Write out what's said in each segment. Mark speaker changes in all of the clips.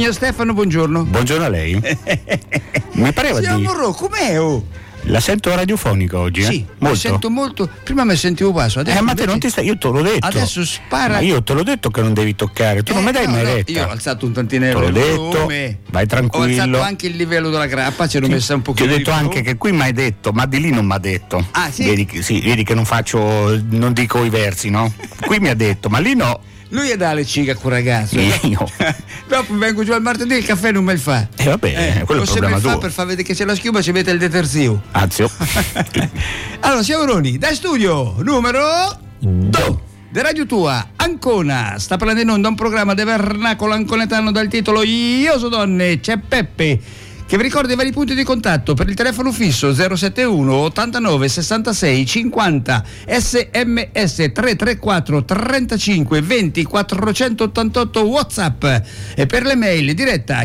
Speaker 1: Signor Stefano, buongiorno.
Speaker 2: Buongiorno a lei. Mi pareva
Speaker 1: Signor Morro, com'è?
Speaker 2: La sento radiofonica oggi?
Speaker 1: Sì,
Speaker 2: molto.
Speaker 1: la sento molto. Prima mi sentivo basso. Adesso
Speaker 2: ma te non ti stai. Io te l'ho detto.
Speaker 1: Adesso spara.
Speaker 2: Ma io te l'ho detto che non devi toccare. Tu non mi dai mai retta.
Speaker 1: Io ho alzato un tantino.
Speaker 2: Te l'ho detto. Vai tranquillo.
Speaker 1: Ho alzato anche il livello della grappa, ce l'ho messa un pochino.
Speaker 2: Ti ho detto anche che qui mi hai detto, ma di lì non mi ha detto.
Speaker 1: Ah, sì?
Speaker 2: Vedi che non dico i versi, no? Qui mi ha detto, ma lì no.
Speaker 1: Lui è da le ciga con ragazzo.
Speaker 2: Io.
Speaker 1: Dopo vengo giù al martedì, il caffè non me lo fa.
Speaker 2: Vabbè, quello è il problema tuo.
Speaker 1: Per far vedere che c'è la schiuma ci mette il detersivo.
Speaker 2: Anzio.
Speaker 1: Allora, siamo Roni, da studio numero 2 di Radio Tua, Ancona. Sta prendendo in onda un programma di vernacolo anconetano dal titolo Io so donne, c'è Peppe, che vi ricorda i vari punti di contatto per il telefono fisso 071 89 66 50, SMS 334 35 20 488, WhatsApp, e per le mail diretta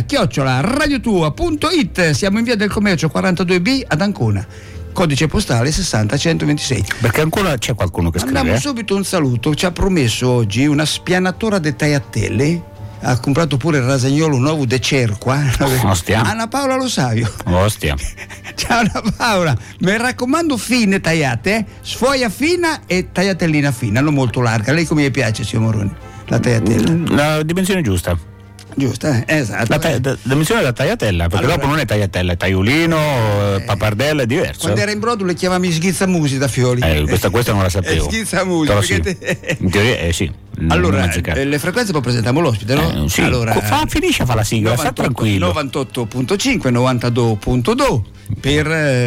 Speaker 1: @radiotua.it. Siamo in via del Commercio 42B ad Ancona, codice postale 60126.
Speaker 2: Perché ancora c'è qualcuno che scrive?
Speaker 1: Andiamo subito un saluto. Ci ha promesso oggi una spianatura de tagliatelle. Ha comprato pure il rasagnolo nuovo de Cerqua.
Speaker 2: Ostia.
Speaker 1: Anna Paola Lo Savio.
Speaker 2: Ostia.
Speaker 1: Ciao Anna Paola, mi raccomando fine tagliate, sfoglia fina e tagliatellina fina, non molto larga. Lei come gli piace, signor Moroni? La tagliatella?
Speaker 2: La dimensione giusta.
Speaker 1: Giusta, esatto.
Speaker 2: La dimensione della tagliatella, perché allora, dopo non è tagliatella, è tagliolino, pappardella, è diverso.
Speaker 1: Quando era in brodo le chiamavi schizzamusi da Fiori.
Speaker 2: Questa non la sapevo.
Speaker 1: Schizzamusi,
Speaker 2: perché in teoria sì.
Speaker 1: Allora, le frequenze poi presentiamo l'ospite, no?
Speaker 2: Sì.
Speaker 1: Allora,
Speaker 2: finisce a fare la sigla, sta tranquillo.
Speaker 1: 98.5, 92.2 per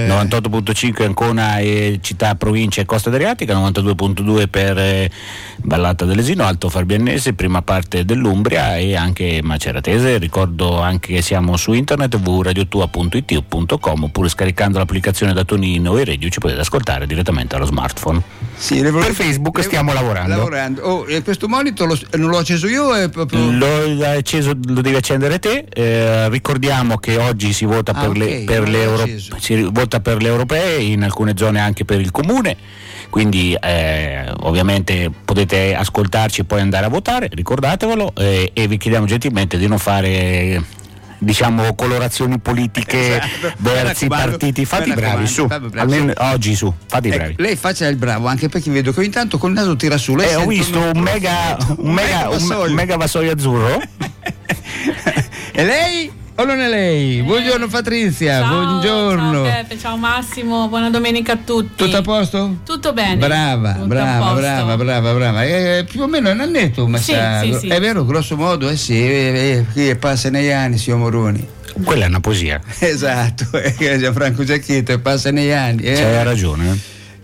Speaker 2: 98.5 Ancona e città, provincia e costa adriatica, 92.2 per Vallata dell'Esino, Alto Fabianese, prima parte dell'Umbria e anche Maceratese. Ricordo anche che siamo su internet www.radiotua.it.com, oppure scaricando l'applicazione da Tonino e Radio ci potete ascoltare direttamente allo smartphone.
Speaker 1: Sì,
Speaker 2: per Facebook stiamo lavorando.
Speaker 1: Oh, e questo monitor non l'ho acceso io?
Speaker 2: L'ho acceso, lo devi accendere te. Ricordiamo che oggi si vota si vota per le europee, in alcune zone anche per il comune, quindi ovviamente potete ascoltarci e poi andare a votare, ricordatevelo, e vi chiediamo gentilmente di non fare colorazioni politiche verso i partiti. Fate bravi, su, almeno oggi su, fate bravi.
Speaker 1: Lei faccia il bravo, anche perché vedo che ogni tanto col naso tira su.
Speaker 2: Ho visto un mega vassoio azzurro.
Speaker 3: E lei? O non è lei? Buongiorno Patrizia,
Speaker 4: ciao,
Speaker 3: buongiorno.
Speaker 4: Ciao Peppe, ciao Massimo, buona domenica a tutti.
Speaker 3: Tutto a posto?
Speaker 4: Tutto bene.
Speaker 3: Brava. Più o meno un annetto, ma
Speaker 4: sì.
Speaker 3: È vero, grosso modo, sì, che passa negli anni, signor Moroni.
Speaker 2: Quella è una poesia.
Speaker 3: Esatto, Gianfranco Giacchetto, passa negli anni.
Speaker 2: C'hai ragione.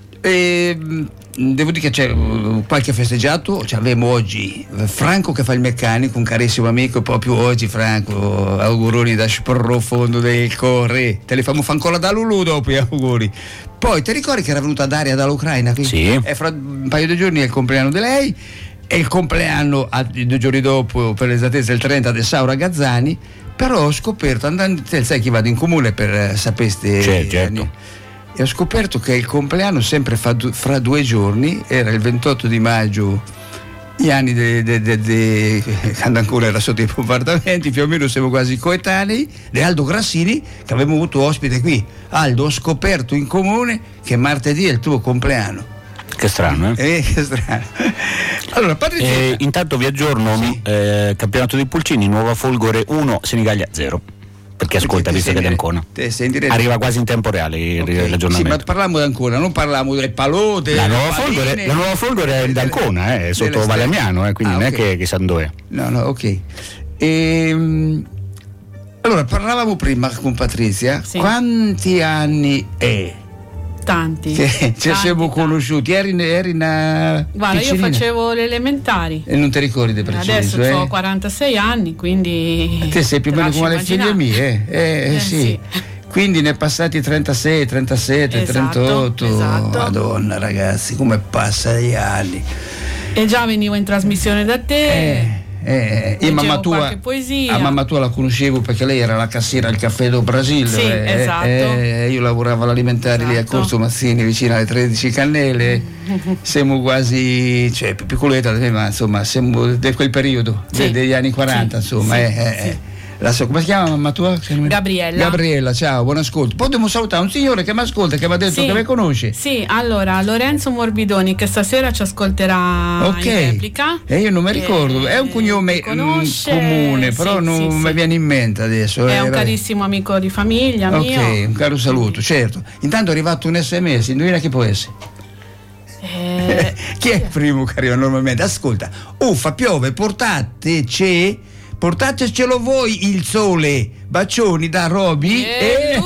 Speaker 3: Devo dire che c'è qualche festeggiato. Abbiamo oggi Franco che fa il meccanico, un carissimo amico. Proprio oggi Franco, auguroni da profondo del cuore. Te li famo ancora da Lulu dopo gli auguri. Poi ti ricordi che era venuta Daria dall'Ucraina?
Speaker 2: Sì.
Speaker 3: E fra un paio di giorni è il compleanno di lei, e il compleanno 2 giorni dopo, per l'esattezza il 30, di Saura Gazzani. Però ho scoperto, andando, sai che vado in comune per sapeste.
Speaker 2: Certo.
Speaker 3: E ho scoperto che il compleanno sempre fra 2 giorni, era il 28 di maggio, gli anni quando ancora era sotto i bombardamenti, più o meno siamo quasi coetanei, di Aldo Grassini, che avevamo avuto ospite qui. Aldo, ho scoperto in comune che martedì è il tuo compleanno.
Speaker 2: Che strano,
Speaker 3: che strano. Allora, Patrizia.
Speaker 2: Intanto vi aggiorno, sì. Campionato di Pulcini, Nuova Folgore 1, Senigallia 0. Perché ascolta, visto che è di Ancona. Arriva quasi in tempo reale l'aggiornamento.
Speaker 3: Sì, ma parliamo di Ancona, non parliamo del Palote.
Speaker 2: La Nuova Folgore è d'Ancona, è sotto Valamiano, quindi non è che sa dove.
Speaker 3: No, ok. Allora, parlavamo prima con Patrizia, sì. Quanti anni è?
Speaker 4: Tanti.
Speaker 3: Ci siamo conosciuti, eri una
Speaker 4: guarda,
Speaker 3: piccinina.
Speaker 4: Io facevo le elementari
Speaker 3: e non ti ricordi di preciso?
Speaker 4: Adesso ho 46 anni, quindi
Speaker 3: te sei più o meno come le figlie mie, sì. Quindi ne è passati 36, 37, esatto, 38.
Speaker 4: Esatto.
Speaker 3: Madonna ragazzi, come passa gli anni.
Speaker 4: E già venivo in trasmissione da te.
Speaker 3: E mamma tua la conoscevo perché lei era la cassiera al Caffè do Brasil,
Speaker 4: sì, esatto.
Speaker 3: Io lavoravo all'alimentare, esatto, lì a Corso Mazzini, vicino alle 13 Cannelle. Siamo quasi, più piccoletta, ma insomma siamo di quel periodo, sì, degli anni 40, sì, insomma.
Speaker 4: Sì.
Speaker 3: come si chiama mamma tua?
Speaker 4: Gabriella,
Speaker 3: ciao, buon ascolto. Potremmo salutare un signore che mi ascolta, che mi ha detto che mi conosce.
Speaker 4: Sì, allora Lorenzo Morbidoni, che stasera ci ascolterà in replica.
Speaker 3: E io non mi ricordo, è un cognome comune, però non mi viene in mente adesso.
Speaker 4: È un carissimo amico di famiglia mio.
Speaker 3: Ok, un caro saluto, certo. Intanto è arrivato un SMS, indovina chi può essere? Chi è il primo che arriva normalmente? Ascolta, uffa, piove, portatecelo voi il sole, bacioni da Roby e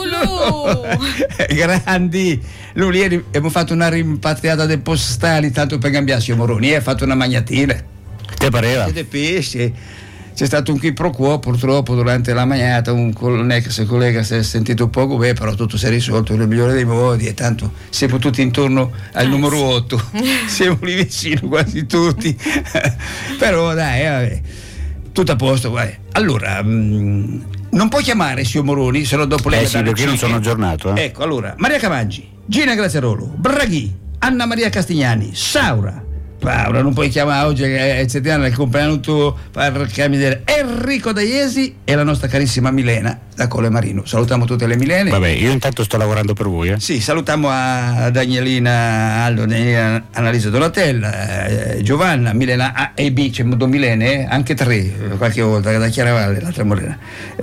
Speaker 3: grandi. Lui ieri abbiamo fatto una rimpatriata dei postali tanto per cambiarsi Moroni, ha fatto una magnatina.
Speaker 2: Te pareva?
Speaker 3: E dei pesci. C'è stato un qui pro quo purtroppo durante la magnata, un ex collega si è sentito poco bene, però tutto si è risolto nel migliore dei modi e tanto siamo tutti intorno al numero 8, siamo lì vicino quasi tutti, però dai, vabbè, tutto a posto, vai. Allora, non puoi chiamare signor Moroni, se no dopo lei
Speaker 2: sì, perché io non sono aggiornato.
Speaker 3: Ecco, allora, Maria Camaggi, Gina Graziarolo, Braghi, Anna Maria Castignani, Saura, Paola, non puoi chiamare oggi è settimana il compleanno tuo, porca miseria, Enrico Daiesi e la nostra carissima Milena da Colle Marino. Salutiamo tutte le Milene.
Speaker 2: Vabbè, io intanto sto lavorando per voi.
Speaker 3: Sì, salutiamo a Danielina Aldo, Danielina Annalisa Donatella, Giovanna, Milena A e B, c'è modo Milene, anche 3 qualche volta, da Chiaravalle, l'altra Morena,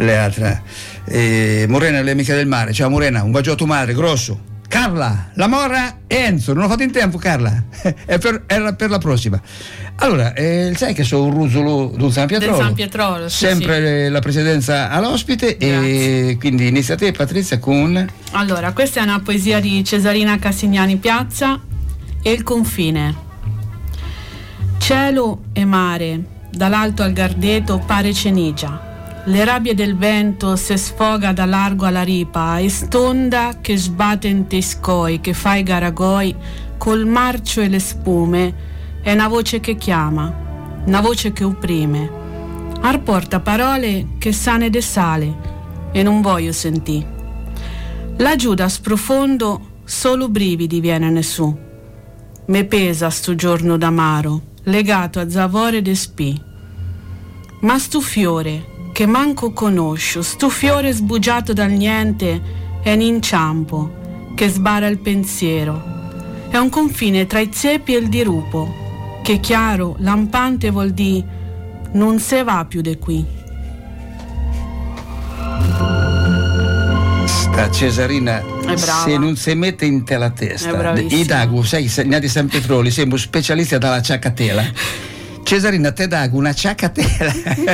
Speaker 3: Morena le amiche del mare. Ciao Morena, un bacio a tua madre, grosso. Carla, la Mora e Enzo, non ho fatto in tempo Carla, era per la prossima. Allora, sai che sono un rusolo del San Pietrolo, sempre sì. La presidenza all'ospite. Grazie. E quindi inizia te Patrizia con...
Speaker 4: Allora, questa è una poesia di Cesarina Castignani Piazza e il confine. Cielo e mare, dall'alto al Gardeto pare cenigia. Le rabbie del vento se sfoga da largo alla ripa e stonda che sbatte in te scoi, che fa i garagoi col marcio e le spume. È una voce che chiama, una voce che opprime. Porta parole che sane de sale e non voglio sentì. Laggiù da sprofondo solo brividi viene su. Me pesa sto giorno d'amaro, legato a zavore de spì. Ma stu fiore che manco conosco, stu fiore sbugiato dal niente, è un inciampo che sbarra il pensiero. È un confine tra i zepi e il dirupo, che chiaro, lampante vuol dire non se va più de qui.
Speaker 3: Sta Cesarina, se non si mette in te la testa, i Dagu, sai, di San Pietroli, siamo specialisti dalla ciacatela. Cesarina, te dago una ciacatela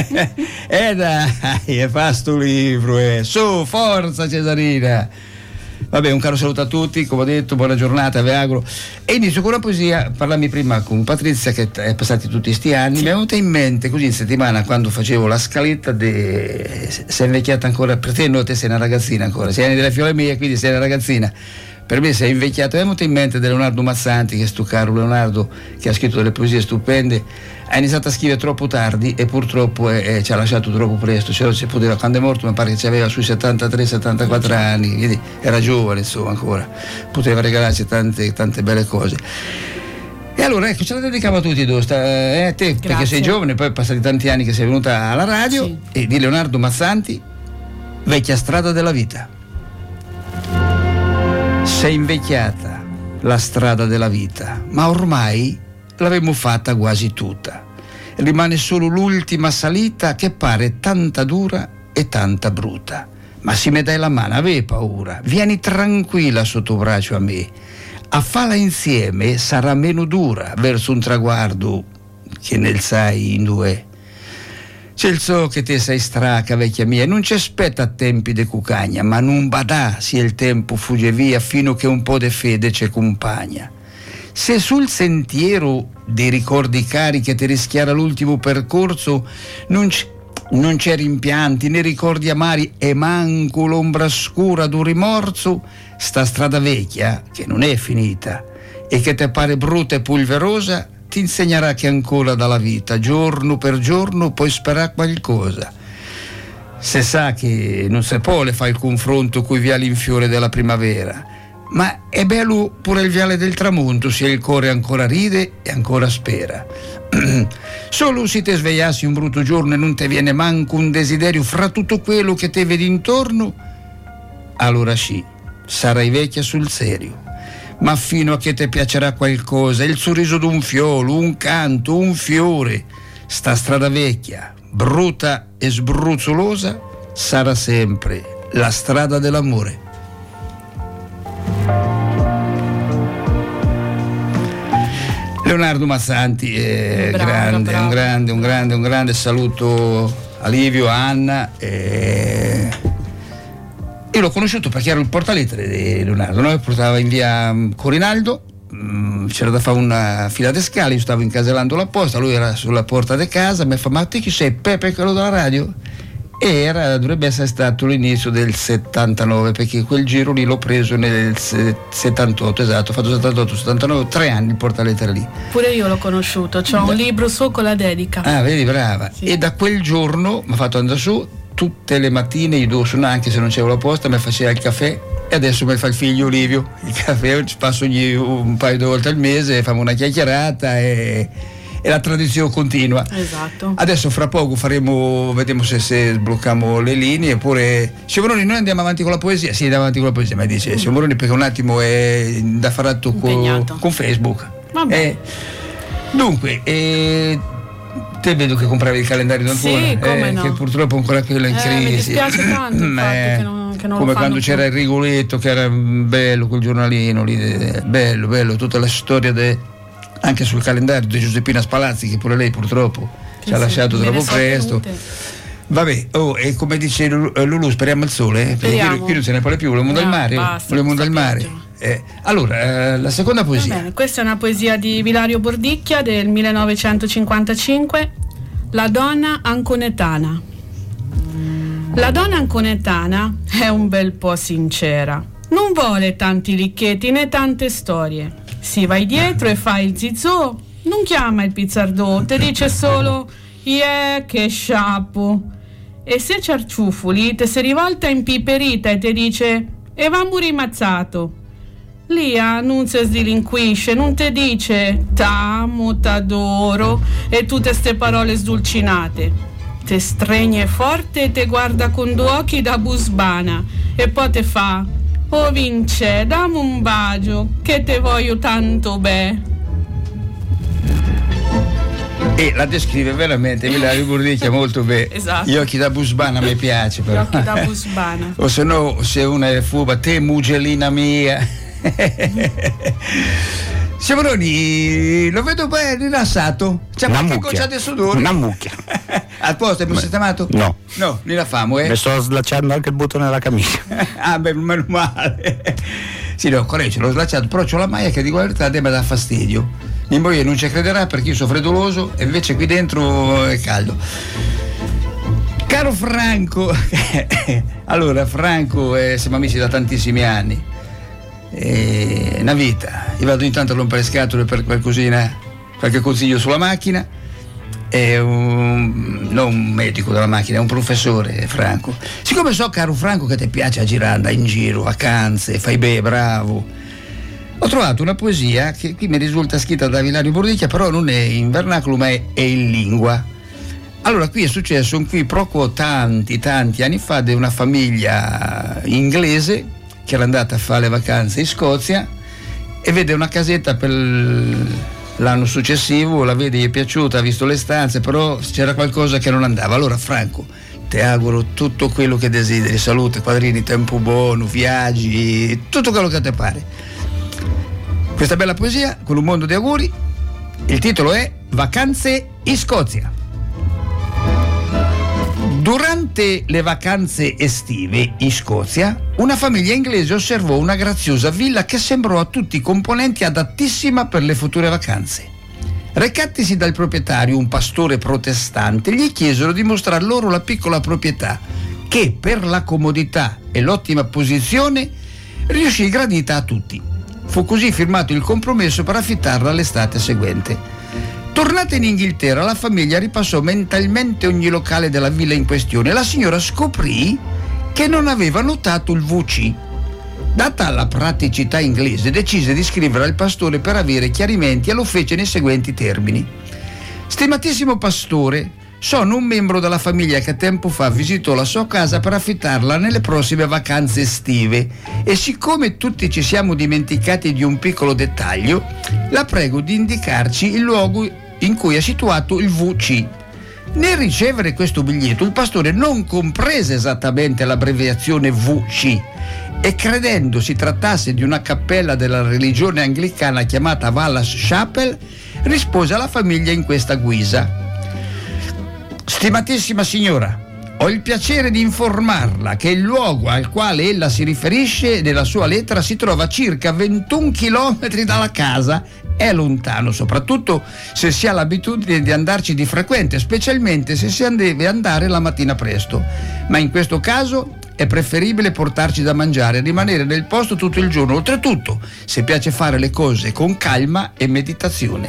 Speaker 3: dai, fa sto libro, su, forza Cesarina. Vabbè, un caro saluto a tutti, come ho detto, buona giornata, vi auguro. E inizio con una poesia, parlami prima con Patrizia, che è passati tutti sti anni, mi è venuta in mente così in settimana quando facevo la scaletta, sei invecchiata ancora, per te no, te sei una ragazzina ancora, sei anni della figlia mia, quindi sei una ragazzina. Per me sei invecchiato. È venuto in mente di Leonardo Mazzanti, che è sto caro Leonardo, che ha scritto delle poesie stupende. Ha iniziato a scrivere troppo tardi e purtroppo ci ha lasciato troppo presto. Poteva, quando è morto mi pare che aveva sui 73-74 anni, quindi era giovane, insomma, ancora poteva regalarci tante belle cose. E allora ecco, ce la dedicavo a tutti e due, te perché sei giovane, poi passati tanti anni che sei venuta alla radio, sì. E di Leonardo Mazzanti, Vecchia strada della vita. Sei invecchiata la strada della vita, ma ormai l'avemo fatta quasi tutta. Rimane solo l'ultima salita che pare tanta dura e tanta brutta. Ma se mi dai la mano, avevi paura, vieni tranquilla sotto braccio a me. A farla insieme sarà meno dura verso un traguardo che nel sai in due. C'è il so che te sei straca, vecchia mia, non ci aspetta a tempi de cucagna, ma non badà se il tempo fugge via fino che un po' de fede ci accompagna. Se sul sentiero dei ricordi cari che ti rischiara l'ultimo percorso non c'è rimpianti né ricordi amari e manco l'ombra scura d'un rimorso, sta strada vecchia che non è finita e che te pare brutta e polverosa ti insegnerà che ancora dalla vita giorno per giorno puoi sperare qualcosa. Se sa che non si può le fa il confronto cui via l'infiore della primavera,
Speaker 1: ma è bello pure il viale del tramonto, se il cuore ancora ride e ancora spera. Solo se te svegliassi un brutto giorno e non te viene manco un desiderio fra tutto quello che te vedi intorno, allora sì, sarai vecchia sul serio. Ma fino a che te piacerà qualcosa, il sorriso d'un fiolo, un canto, un fiore, sta strada vecchia, brutta e sbruzzolosa, sarà sempre la strada dell'amore. Leonardo Mazzanti, un grande saluto a Livio, a Anna. Io l'ho conosciuto perché ero il portalettere di Leonardo, no? Portava in via Corinaldo, c'era da fare una fila di scale, io stavo incasellando la posta, lui era sulla porta di casa, mi fa: ma te chi sei? Pepe, quello della radio? E dovrebbe essere stato l'inizio del 79, perché quel giro lì l'ho preso nel 78, esatto, ho fatto 78, 79, 3 anni il portalettere lì.
Speaker 4: Pure io l'ho conosciuto, c'ho un libro suo con la dedica.
Speaker 1: Ah, vedi, brava. Sì. E da quel giorno mi ha fatto andare su, tutte le mattine gli do su, anche se non c'era la posta, mi faceva il caffè, e adesso mi fa il figlio Livio il caffè, ci passo un paio di volte al mese, facciamo una chiacchierata e la tradizione continua.
Speaker 4: Esatto.
Speaker 1: Adesso fra poco vediamo se sblocchiamo le linee, oppure Moroni, noi andiamo avanti con la poesia. Sì, andiamo avanti con la poesia, ma dice Moroni perché un attimo è da fare con Facebook.
Speaker 4: Vabbè.
Speaker 1: Dunque, te vedo che compravi il calendario d'Ancona,
Speaker 4: sì, come no.
Speaker 1: Che purtroppo ancora quello è in crisi.
Speaker 4: Mi dispiace tanto il fatto che non
Speaker 1: come
Speaker 4: lo
Speaker 1: quando c'era
Speaker 4: più.
Speaker 1: il Rigoletto, che era bello quel giornalino lì, bello, tutta la storia anche sul calendario di Giuseppina Spalazzi, che pure lei purtroppo ci ha lasciato troppo presto. Vabbè, e come dice Lulu, speriamo il sole, perché qui non se ne parla più, volevamo dal mare, Allora, la seconda poesia.
Speaker 4: Bene, questa è una poesia di Vilario Bordicchia del 1955, La donna anconetana. La donna anconetana è un bel po' sincera, non vuole tanti licchetti né tante storie. Si vai dietro e fai il zizzo, non chiama il pizzardò, te dice solo che sciappo. E se ciarciufoli te si rivolta impiperita e te dice e vamo rimazzato. Lia non si sdilinquisce, non te dice t'amo, t'adoro e tutte ste parole sdulcinate. Te stregne forte e te guarda con due occhi da busbana e poi te fa: oh Vince, dammi un bacio, che te voglio tanto bene.
Speaker 1: E la descrive veramente Vilario Bordicchia molto bene.
Speaker 4: Esatto.
Speaker 1: Gli occhi da busbana mi piace però.
Speaker 4: Gli occhi da busbana.
Speaker 1: O se no, se una è fuba, te mugellina mia. Moroni, lo vedo bene rilassato. C'è qualche goccia di sudore?
Speaker 2: Una mucchia.
Speaker 1: Al posto è sistemato?
Speaker 2: No.
Speaker 1: No, ne la famo,
Speaker 2: Mi sto slacciando anche il bottone della camicia.
Speaker 1: Ah, beh, meno male. Sì, no, corretto, l'ho slacciato, però c'ho la maglia che dico la verità, mi dà fastidio. Mia moglie non ci crederà perché io sono freddoloso e invece qui dentro è caldo. Caro Franco, allora Franco, siamo amici da tantissimi anni. Una vita, io vado intanto a rompere scatole per qualcosina, qualche consiglio sulla macchina. È non un medico della macchina, è un professore, Franco. Siccome so, caro Franco, che ti piace a girare, andare in giro, vacanze, fai bene, bravo, ho trovato una poesia che qui mi risulta scritta da Vilario Bordicchia, però non è in vernacolo ma è in lingua. Allora, qui è successo un qui pro quo tanti anni fa di una famiglia inglese che era andata a fare le vacanze in Scozia e vede una casetta per l'anno successivo, la vede, gli è piaciuta, ha visto le stanze, però c'era qualcosa che non andava. Allora Franco, ti auguro tutto quello che desideri, salute, quadrini, tempo buono, viaggi, tutto quello che ti pare. Questa bella poesia con un mondo di auguri, il titolo è Vacanze in Scozia. Durante le vacanze estive in Scozia, una famiglia inglese osservò una graziosa villa che sembrò a tutti i componenti adattissima per le future vacanze. Recatisi dal proprietario, un pastore protestante, gli chiesero di mostrar loro la piccola proprietà, che per la comodità e l'ottima posizione riuscì gradita a tutti. Fu così firmato il compromesso per affittarla l'estate seguente. Tornata in Inghilterra, la famiglia ripassò mentalmente ogni locale della villa in questione. La signora scoprì che non aveva notato il WC. Data la praticità inglese, decise di scrivere al pastore per avere chiarimenti e lo fece nei seguenti termini: stimatissimo pastore, sono un membro della famiglia che tempo fa visitò la sua casa per affittarla nelle prossime vacanze estive e siccome tutti ci siamo dimenticati di un piccolo dettaglio, la prego di indicarci il luogo in cui è situato il VC. Nel ricevere questo biglietto il pastore non comprese esattamente l'abbreviazione VC e credendo si trattasse di una cappella della religione anglicana chiamata Wallace Chapel, rispose alla famiglia in questa guisa: stimatissima signora, ho il piacere di informarla che il luogo al quale ella si riferisce nella sua lettera si trova a circa 21 chilometri dalla casa. È lontano, soprattutto se si ha l'abitudine di andarci di frequente, specialmente se si deve andare la mattina presto. Ma in questo caso è preferibile portarci da mangiare e rimanere nel posto tutto il giorno. Oltretutto, se piace fare le cose con calma e meditazione.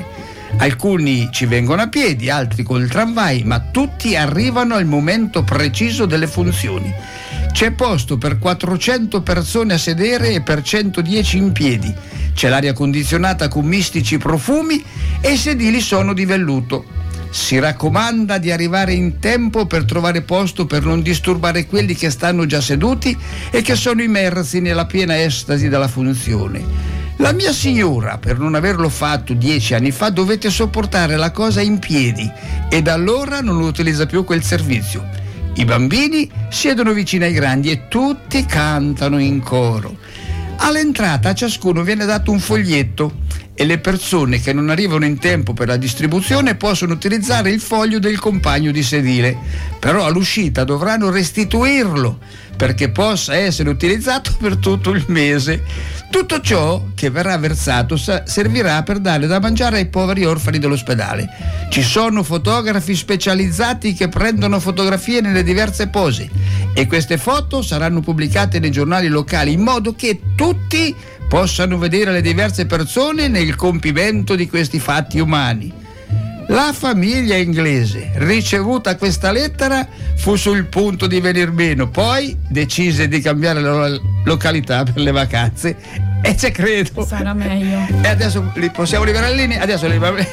Speaker 1: Alcuni ci vengono a piedi, altri col tramvai, ma tutti arrivano al momento preciso delle funzioni. C'è posto per 400 persone a sedere e per 110 in piedi. C'è l'aria condizionata con mistici profumi e i sedili sono di velluto. Si raccomanda di arrivare in tempo per trovare posto per non disturbare quelli che stanno già seduti e che sono immersi nella piena estasi della funzione. La mia signora, per non averlo fatto 10 anni fa, dovette sopportare la cosa in piedi e da allora non utilizza più quel servizio. I bambini siedono vicino ai grandi e tutti cantano in coro. All'entrata a ciascuno viene dato un foglietto e le persone che non arrivano in tempo per la distribuzione possono utilizzare il foglio del compagno di sedile, però all'uscita dovranno restituirlo perché possa essere utilizzato per tutto il mese. Tutto ciò che verrà versato servirà per dare da mangiare ai poveri orfani dell'ospedale. Ci sono fotografi specializzati che prendono fotografie nelle diverse pose e queste foto saranno pubblicate nei giornali locali in modo che tutti possano vedere le diverse persone nel compimento di questi fatti umani. La famiglia inglese, ricevuta questa lettera, fu sul punto di venir meno, poi decise di cambiare la località per le vacanze e ci credo.
Speaker 4: Sarà meglio.
Speaker 1: E adesso li possiamo liberare in linea, adesso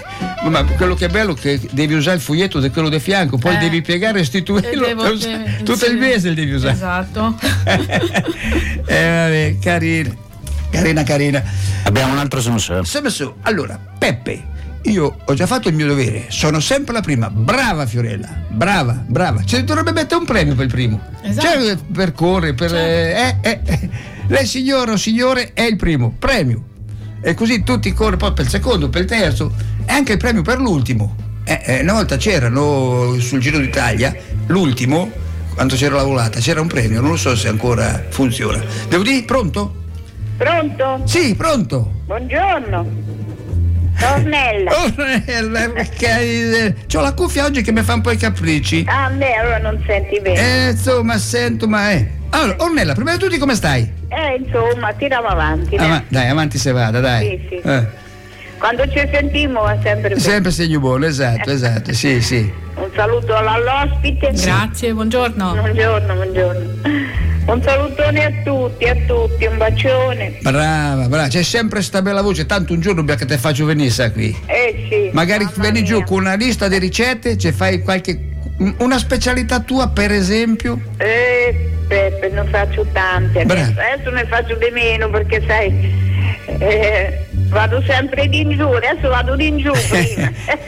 Speaker 1: ma quello che è bello è che devi usare il foglietto di quello di fianco, poi devi piegare e restituirlo tutto il mese devi usare.
Speaker 4: Esatto.
Speaker 1: Vabbè, carina.
Speaker 2: Abbiamo un altro sensore.
Speaker 1: Allora, Peppe, io ho già fatto il mio dovere, sono sempre la prima. Brava Fiorella, brava. Ci dovrebbe mettere un premio per il primo.
Speaker 4: Esatto.
Speaker 1: Cioè, per correre, per lei signora o signore è il primo premio. E così tutti corrono poi per il secondo, per il terzo e anche il premio per l'ultimo. Una volta c'erano sul Giro d'Italia, l'ultimo, quando c'era la volata, c'era un premio, non lo so se ancora funziona. Devo dire, pronto?
Speaker 5: Pronto?
Speaker 1: Sì, pronto.
Speaker 5: Buongiorno. Ornella.
Speaker 1: C'ho la cuffia oggi che mi fa un po' i capricci.
Speaker 5: Ah, beh, allora non senti bene.
Speaker 1: Insomma, sento, ma Allora, Ornella, prima di tutto come stai?
Speaker 5: Insomma, tiriamo avanti.
Speaker 1: Dai, avanti se vada, dai.
Speaker 5: Sì. Quando ci sentiamo va sempre bene.
Speaker 1: Sempre segno buono, esatto, sì.
Speaker 5: Un saluto all'ospite.
Speaker 4: Grazie, buongiorno.
Speaker 5: Buongiorno. Un salutone a tutti, un bacione.
Speaker 1: Brava, c'è sempre sta bella voce, tanto un giorno che te faccio venire, sa qui.
Speaker 5: Sì.
Speaker 1: Magari vieni giù con una lista di ricette, ci fai una specialità tua, per esempio?
Speaker 5: Peppe, ne faccio tante. Adesso ne faccio di meno perché sai, vado sempre di in giù, adesso vado di in giù prima.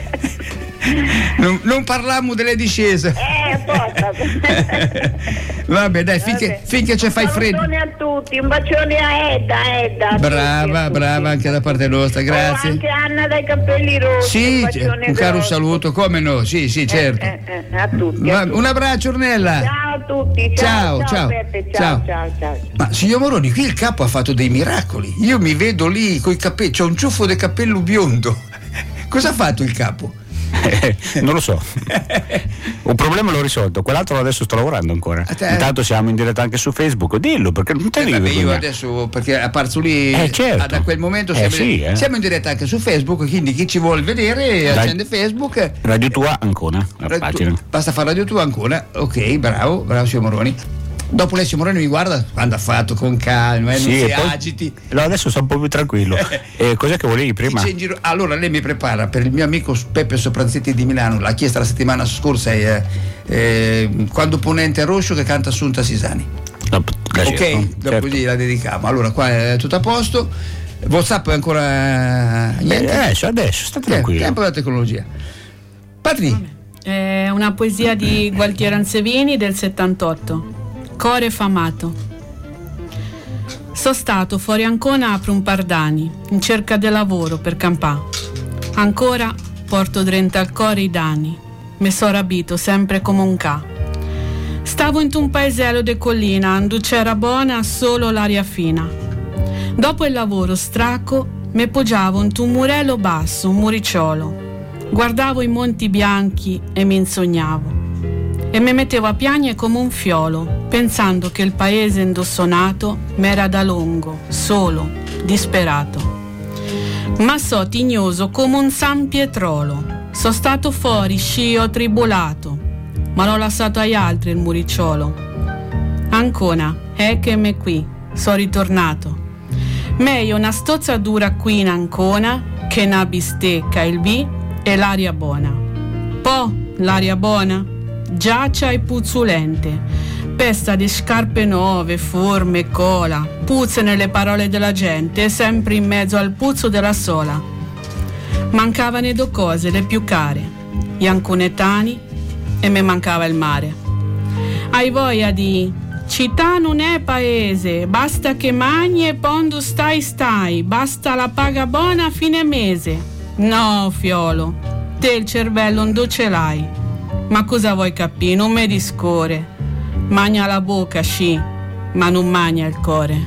Speaker 1: Non parliamo delle discese.
Speaker 5: Apposta.
Speaker 1: Vabbè, dai, finché ci fai freddo.
Speaker 5: Un bacione a tutti, un bacione a Edda.
Speaker 1: Brava, anche da parte nostra, grazie.
Speaker 5: Anche Anna dai capelli rossi.
Speaker 1: Sì, un caro saluto, come no? Sì, certo.
Speaker 5: A tutti.
Speaker 1: Un abbraccio, Ornella.
Speaker 5: Ciao a tutti.
Speaker 1: Ciao.
Speaker 5: Peppe, ciao.
Speaker 1: Ma signor Moroni, qui il capo ha fatto dei miracoli. Io mi vedo lì coi capelli, c'ho un ciuffo di capello biondo. Cosa ha fatto il capo?
Speaker 2: Non lo so. Un problema l'ho risolto, quell'altro adesso sto lavorando ancora. Intanto siamo in diretta anche su Facebook, dillo perché non te dico.
Speaker 1: Io adesso, perché a parzo lì
Speaker 2: certo.
Speaker 1: Da quel momento siamo in diretta anche su Facebook, quindi chi ci vuole vedere accende Facebook.
Speaker 2: Radio Tua Ancona, la pagina.
Speaker 1: Basta fare Radio Tua Ancona. Ok, bravo signor Moroni. Dopo Alessio Moroni mi guarda quando ha fatto con calma, non si agiti.
Speaker 2: No, adesso sono un po' più tranquillo. Cos'è che volevi prima?
Speaker 1: Allora lei mi prepara per il mio amico Peppe Sopranzetti di Milano, l'ha chiesta la settimana scorsa, quando Ponente Rosso che canta Assunta Sisani. Ok, dopo gli la dedichiamo. Allora qua è tutto a posto. WhatsApp è ancora niente?
Speaker 2: Adesso sta tranquillo.
Speaker 1: Tempo della tecnologia. Patri.
Speaker 4: È una poesia di Gualtiero Ansevini del 78. Core famato. So stato fuori Ancona per un par d'anni in cerca di lavoro per campà. Ancora porto drento al cuore i danni. Me so rabito sempre come un ca. Stavo in un paesello de collina dove c'era buona solo l'aria fina. Dopo il lavoro straco me poggiavo in un murello basso, un muricciolo. Guardavo i monti bianchi e mi insognavo. E mi mettevo a piagne come un fiolo, pensando che il paese indossonato m'era da lungo, solo, disperato. Ma so tignoso come un San Pietrolo. So stato fuori, scio tribolato, ma l'ho lasciato agli altri il muricciolo. Ancona, è che me qui, so ritornato. Meglio una stozza dura qui in Ancona che una bistecca, il bì e l'aria buona. Po' l'aria buona? Giaccia e puzzolente, pesta di scarpe nuove, forme e cola, puzze nelle parole della gente e sempre in mezzo al puzzo della sola. Mancavano due cose, le più care, gli anconetani e me mancava il mare. Hai voglia di città non è paese, basta che magni e pondo stai, basta la paga buona a fine mese. No, fiolo, te il cervello non ce l'hai. Ma cosa vuoi capire? Non mi discore. Magna la bocca, sci, ma non magna il cuore.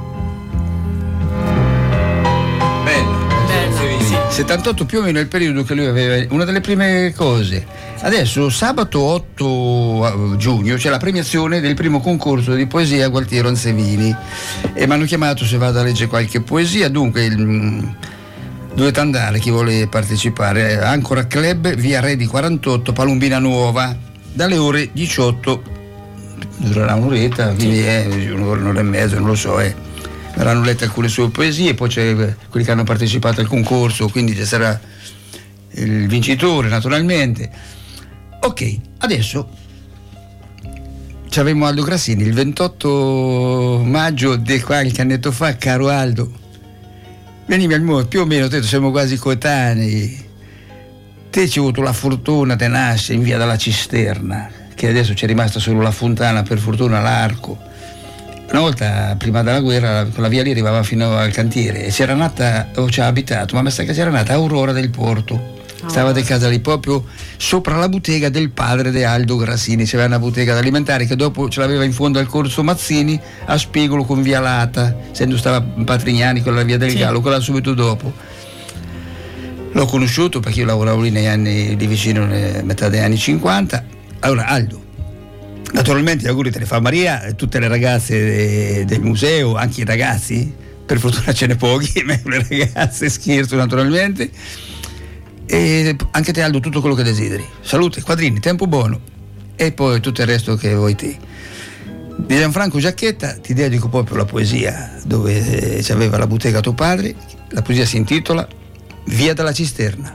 Speaker 1: Bello. Sì. 78 più o meno è il periodo che lui aveva, una delle prime cose. Adesso sabato 8 giugno c'è la premiazione del primo concorso di poesia Gualtiero Ansevini e mi hanno chiamato se vado a leggere qualche poesia, dunque dovete andare, chi vuole partecipare. Ancora Club, via Redi 48, Palombina Nuova, dalle ore 18. Durerà un'oretta, quindi un'ora e mezza, non lo so. Verranno lette alcune sue poesie, poi c'è quelli che hanno partecipato al concorso, quindi ci sarà il vincitore naturalmente. Ok, adesso c'avevamo Aldo Grassini il 28 maggio di qualche annetto fa, caro Aldo. Venivi al mondo, più o meno, siamo quasi coetanei. Te ci hai avuto la fortuna di nascere in via della Cisterna, che adesso c'è rimasta solo la fontana, per fortuna l'arco. Una volta, prima della guerra, quella via lì arrivava fino al cantiere e c'era nata, o ci ha abitato, ma mi sa che c'era nata Aurora del Porto. Stava di casa lì proprio sopra la bottega del padre di Aldo Grassini. C'era una bottega alimentare che dopo ce l'aveva in fondo al corso Mazzini a Spigolo con via Lata, essendo stava Patrignani con la via del Gallo, quella subito dopo. L'ho conosciuto perché io lavoravo lì negli anni di vicino, metà degli anni 50. Allora Aldo, naturalmente gli auguri te ne fa Maria, tutte le ragazze del museo, anche i ragazzi, per fortuna ce ne pochi, ma le ragazze, scherzo naturalmente. E anche te Aldo, tutto quello che desideri, salute, quadrini, tempo buono e poi tutto il resto che vuoi te. Di Gianfranco Giacchetta ti dedico proprio la poesia dove c'aveva la bottega tuo padre. La poesia si intitola Via della Cisterna.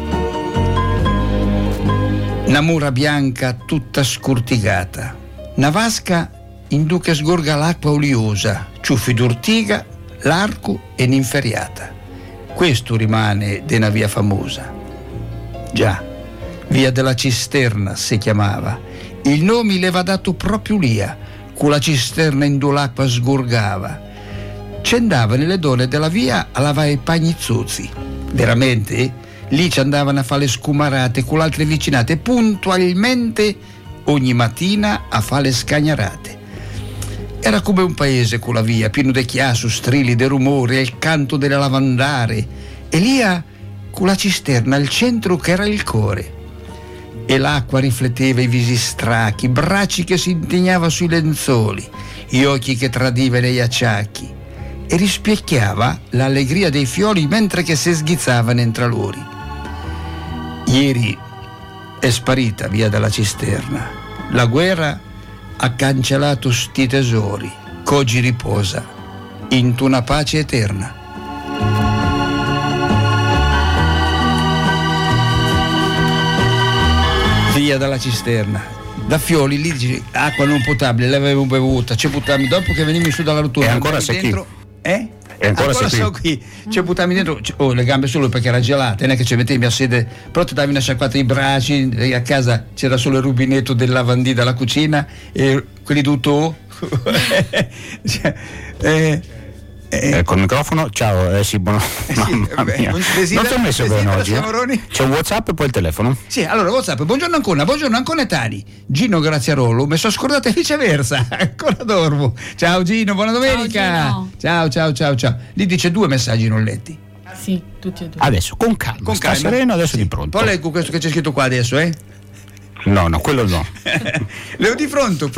Speaker 1: Una mura bianca tutta scurtigata, una vasca in cui sgorga l'acqua oliosa, ciuffi d'ortiga, l'arco e ninferiata. Questo rimane de una via famosa. Già, via della Cisterna si chiamava. Il nome le va dato proprio lì, con la cisterna in dove l'acqua sgorgava. Ci andavano le donne della via a lavare i pagnizzozzi. Veramente? Lì ci andavano a fare le scumarate con le altre vicinate, puntualmente ogni mattina a fare le scagnarate. Era come un paese con la via, pieno di chiasso, strilli, di rumore, e il canto delle lavandare. E lì con la cisterna al centro che era il cuore. E l'acqua rifletteva i visi strachi, bracci che si indignava sui lenzuoli, gli occhi che tradivano gli acciacchi. E rispecchiava l'allegria dei fiori mentre che si sghizzavano entra loro. Ieri è sparita via dalla cisterna. La guerra ha cancellato sti tesori, qu'oggi riposa in una pace eterna. Via dalla cisterna, da Fioli, lì dice acqua non potabile, l'avevo bevuta, c'è buttami dopo che venimmo su dalla rottura.
Speaker 2: E ancora sei
Speaker 1: dentro,
Speaker 2: qui?
Speaker 1: E ancora sono qui, c'è buttami dentro, le gambe solo perché era gelata, non è che ci mettevi a sede, però ti davi una sciacquata ai bracci, e a casa c'era solo il rubinetto del lavandì dalla cucina e quelli d'uto.
Speaker 2: Col microfono, ciao, sì, buono. Mamma mia. Non ti ho messo bene oggi. C'è un WhatsApp e poi il telefono.
Speaker 1: Sì, allora WhatsApp, buongiorno Ancona, buongiorno Anconetani. Gino Graziarolo, mi sono scordato e viceversa. Ancora dormo. Ciao Gino, buona domenica. Ciao. Lì dice 2 messaggi non letti.
Speaker 4: Sì, tutti e 2.
Speaker 2: Adesso con calma, sta sereno, adesso di pronto.
Speaker 1: Poi leggo questo che c'è scritto qua adesso,
Speaker 2: No, quello no.
Speaker 1: Leo di pronto.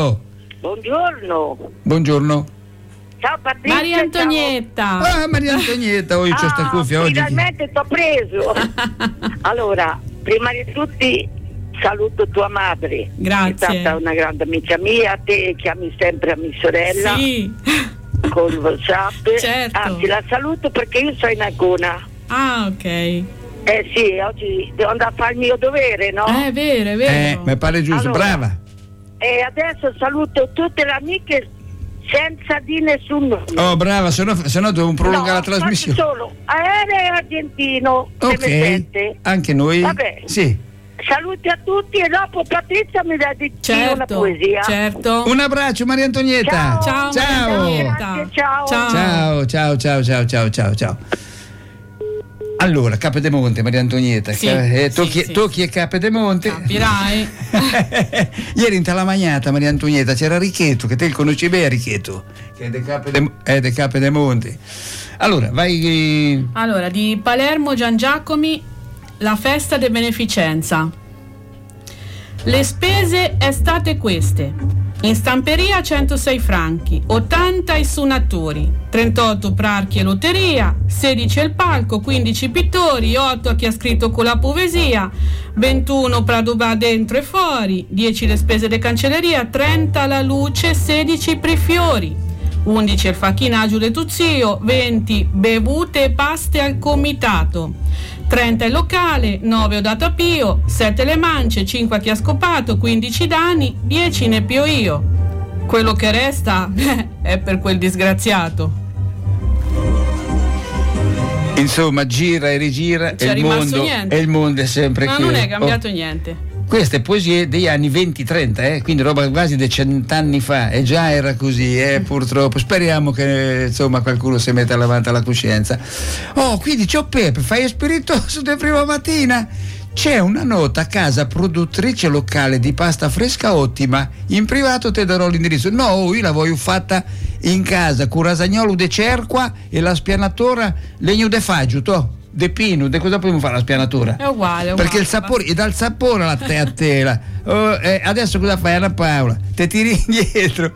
Speaker 1: Buongiorno.
Speaker 5: Ciao Patrizia.
Speaker 4: Maria Antonietta.
Speaker 1: Maria Antonietta, io c'ho sta cuffia oggi.
Speaker 5: Finalmente t'ho preso. Allora, prima di tutti saluto tua madre.
Speaker 4: Grazie.
Speaker 5: È stata una grande amica mia, te chiami sempre a mia sorella.
Speaker 4: Sì.
Speaker 5: Con WhatsApp.
Speaker 4: Certo.
Speaker 5: Anzi, la saluto perché io sono in Ancona.
Speaker 4: Ah, ok.
Speaker 5: Sì, oggi devo andare a fare il mio dovere, no?
Speaker 4: È vero.
Speaker 1: Mi pare giusto,
Speaker 5: allora,
Speaker 1: brava.
Speaker 5: E adesso saluto tutte le amiche senza di nessun nome.
Speaker 1: Oh, brava, se no devo prolungare la trasmissione.
Speaker 5: Solo Aereo Argentino.
Speaker 1: Ok, anche noi.
Speaker 5: Vabbè.
Speaker 1: Sì.
Speaker 5: Saluti a tutti e dopo Patrizia mi dà di una poesia.
Speaker 4: Certo.
Speaker 1: Un abbraccio Maria Antonietta.
Speaker 4: Ciao.
Speaker 1: Ciao. Allora, Capedemonte, Maria Antonietta.
Speaker 4: Sì,
Speaker 1: tocchi e Capedemonte.
Speaker 4: Capirai.
Speaker 1: Ieri in Talamagnata, Maria Antonietta, c'era Richetto, che te il conosci bene, Richetto, che è de Capedemonte. Allora, vai.
Speaker 4: Allora, di Palermo Gian Giacomi, la festa de beneficenza. Le spese è state queste: in stamperia 106 franchi, 80 i suonatori, 38 prarchi e lotteria, 16 il palco, 15 pittori, 8 a chi ha scritto con la poesia, 21 Praduba dentro e fuori, 10 le spese de cancelleria, 30 la luce, 16 per i fiori, 11 il facchinaggio de Tuzio, 20 bevute e paste al comitato, 30 il locale, 9 ho dato a Pio, 7 le mance, 5 a chi ha scopato, 15 danni, 10 ne pio io. Quello che resta è per quel disgraziato.
Speaker 1: Insomma, gira e rigira e il mondo è sempre qui.
Speaker 4: Ma non è cambiato niente.
Speaker 1: Queste poesie degli anni 20-30, quindi roba quasi di 100 anni fa, e già era così, purtroppo. Speriamo che insomma qualcuno si metta davanti alla coscienza. Oh, quindi c'ho Peppe, fai spiritoso di prima mattina. C'è una nota a casa produttrice locale di pasta fresca ottima, in privato te darò l'indirizzo. No, io la voglio fatta in casa, con rasagnolo de cerqua e la spianatura legno de faggio, de pino, de cosa possiamo fare la spianatura?
Speaker 4: È uguale.
Speaker 1: Perché il sapore, e dal sapore alla tela. Adesso cosa fai, Anna Paola? Te tiri indietro.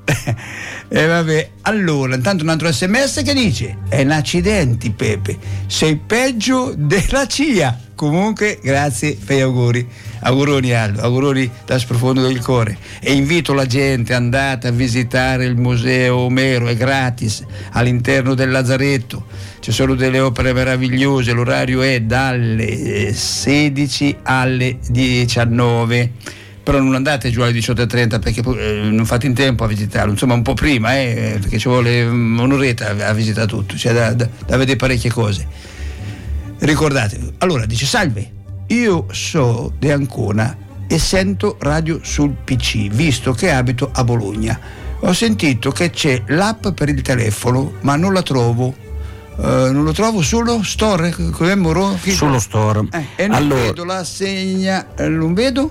Speaker 1: E vabbè, allora intanto un altro sms che dice: è un accidente Pepe, sei peggio della CIA. Comunque grazie per gli auguroni Aldo, auguroni dal sprofondo del cuore, e invito la gente, andate a visitare il museo Omero, è gratis, all'interno del Lazzaretto ci sono delle opere meravigliose, l'orario è dalle 16 alle 19, però non andate giù alle 18:30 perché non fate in tempo a visitarlo, insomma un po' prima, perché ci vuole un'oretta a visitare tutto, c'è da vedere parecchie cose. Ricordatevi. Allora dice: salve, io so di Ancona e sento radio sul PC, visto che abito a Bologna. Ho sentito che c'è l'app per il telefono, ma non la trovo. Non lo trovo sullo store,
Speaker 2: sullo store.
Speaker 1: E non vedo la segna, non vedo.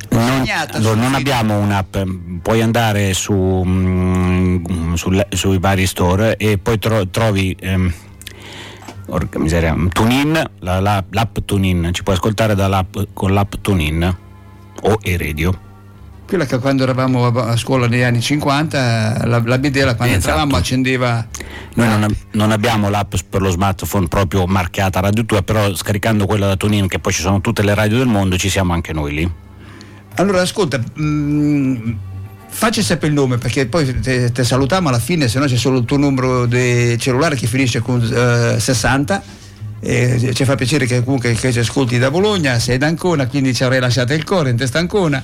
Speaker 2: Non abbiamo un'app, puoi andare sui vari store e poi trovi orca miseria, TuneIn, l'app TuneIn, ci puoi ascoltare con l'app TuneIn o e-radio.
Speaker 1: Quella che quando eravamo a scuola negli anni 50 la bidella quando entravamo accendeva.
Speaker 2: Noi non abbiamo l'app per lo smartphone proprio marchiata Radio 2, però scaricando quella da TuneIn, che poi ci sono tutte le radio del mondo, ci siamo anche noi lì.
Speaker 1: Allora ascolta, Facci sapere il nome, perché poi te salutiamo alla fine, se no c'è solo il tuo numero di cellulare che finisce con 60. Ci fa piacere che comunque che ci ascolti da Bologna, sei da Ancona, quindi ci avrei lasciato il cuore in testa Ancona.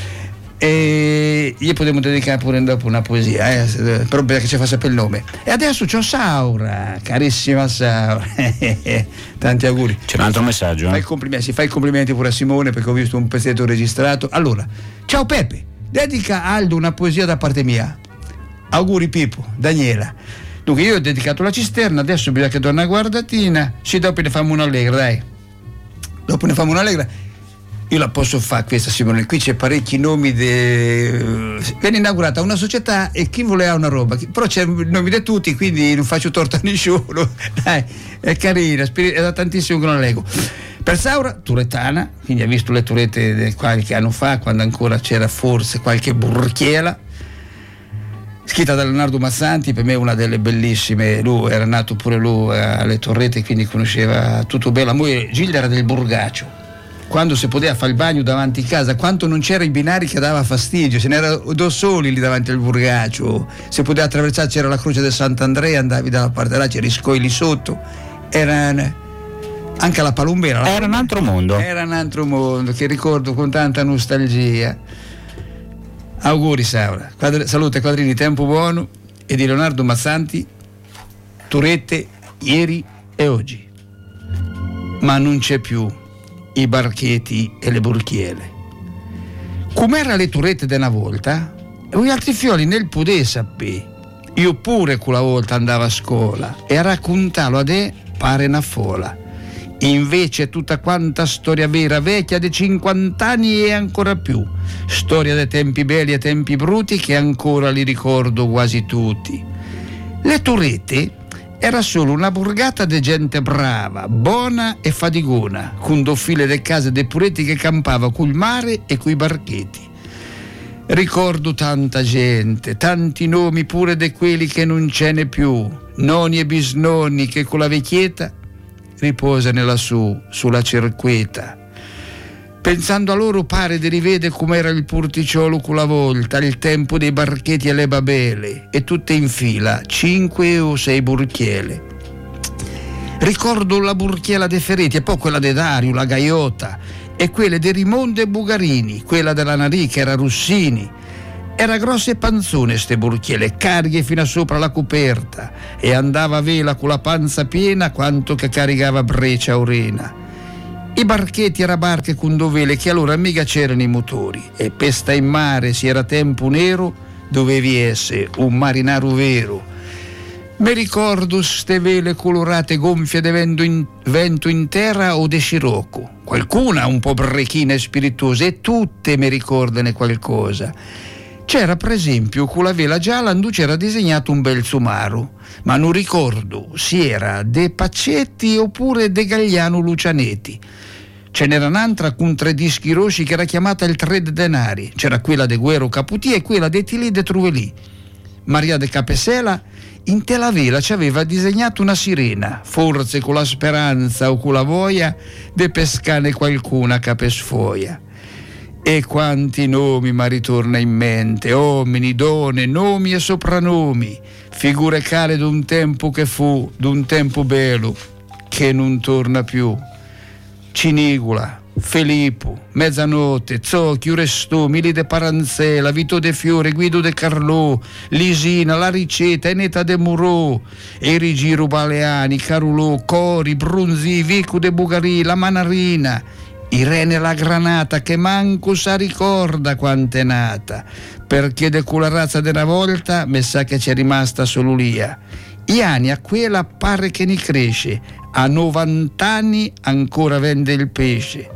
Speaker 1: E gli potremmo dedicare pure dopo una poesia, però perché ci fa sapere il nome. E adesso c'ho Saura, carissima Saura. Tanti auguri.
Speaker 2: C'è un altro messaggio.
Speaker 1: Fai i complimenti pure a Simone, perché ho visto un pezzetto registrato. Allora, ciao Peppe, dedica a Aldo una poesia da parte mia. Auguri Pippo, Daniela. Dunque io ho dedicato la cisterna, adesso bisogna che do una guardatina. Sì, dopo ne famo un'allegra, dai. Dopo ne famo un'allegra. Io la posso fare questa, Simone. Qui c'è parecchi nomi. Viene inaugurata una società e chi voleva una roba, però c'è i nomi di tutti, quindi non faccio torto a nessuno. Dai, è carina, è da tantissimo che non la leggo. Per Saura, turetana, quindi ha visto le turette qualche anno fa, quando ancora c'era forse qualche burchiela, scritta da Leonardo Massanti, per me una delle bellissime. Lui era nato pure lui alle Torrette, quindi conosceva tutto bene. La moglie Gilda era del Burgaccio, quando si poteva fare il bagno davanti a casa, quanto non c'era i binari che dava fastidio, ce n'erano due soli lì davanti al Burgaccio, si poteva attraversare, c'era la croce del Sant'Andrea, andavi dalla parte là, c'era i scogli lì sotto, era anche la Palumbera,
Speaker 2: era un altro mondo,
Speaker 1: che ricordo con tanta nostalgia. Auguri Saura, salute Quadrini, tempo buono, e di Leonardo Massanti, Turette ieri e oggi, ma non c'è più i barchetti e le burchiele. Com'era le turette de una volta? Voi altri fioli nel poder sapere. Io pure quella volta andavo a scuola e a raccontarlo a te pare una fola. Invece tutta quanta storia vera, vecchia di 50 anni e ancora più. Storia dei tempi belli e tempi brutti che ancora li ricordo quasi tutti. Le turette era solo una borgata di gente brava, buona e fatigona, con due file di case dei puretti che campava col mare e coi barchetti. Ricordo tanta gente, tanti nomi pure di quelli che non ce n'è più, nonni e bisnonni che con la vecchietta riposano lassù, sulla cerqueta. Pensando a loro pare di rivedere com'era il porticciolo quella volta, il tempo dei barchetti e le babele, e tutte in fila, 5 o 6 burchiele. Ricordo la burchiela dei Ferretti e poi quella de Dario, la Gaiota, e quelle di Rimondo e Bugarini, quella della Narì che era Russini. Era grosse e panzone ste burchiele, cariche fino a sopra la coperta, e andava a vela con la panza piena quanto che caricava breccia o rena. I barchetti era barche con due vele che allora mica c'erano i motori, e per sta in mare si era tempo nero, dovevi essere un marinaro vero. Mi ricordo ste vele colorate gonfie di vento in terra o de scirocco, qualcuna un po' brechina e spiritosa, e tutte mi ricordano qualcosa. C'era per esempio con la vela gialla in cui c'era disegnato un bel sumaro, ma non ricordo se era de Paccetti oppure de Gagliano Lucianetti. Ce n'era un'altra con 3 dischi rossi che era chiamata il 3 de denari, c'era quella de Guero Caputi e quella de Tilì de Truvelì. Maria de Capesela in te la vela ci aveva disegnato una sirena, forse con la speranza o con la voglia de pescare qualcuna capesfoia. E quanti nomi mi ritorna in mente, uomini, donne, nomi e sopranomi, figure care d'un tempo che fu, d'un tempo bello, che non torna più. Cinigula, Filippo, Mezzanotte, Zocchio, Restò, Mili de Paranzella, Vito de Fiore, Guido de Carlò, Lisina, La Ricetta, Eneta de Murò, Erigiro Baleani, Carulò, Cori, Brunzi, Vico de Bugarì, La Manarina, Irene la Granata, che manco sa ricorda quant'è nata, perché de quella razza d'una volta mi sa che c'è rimasta solo lia. Iani a quella pare che ne cresce, a 90 anni ancora vende il pesce.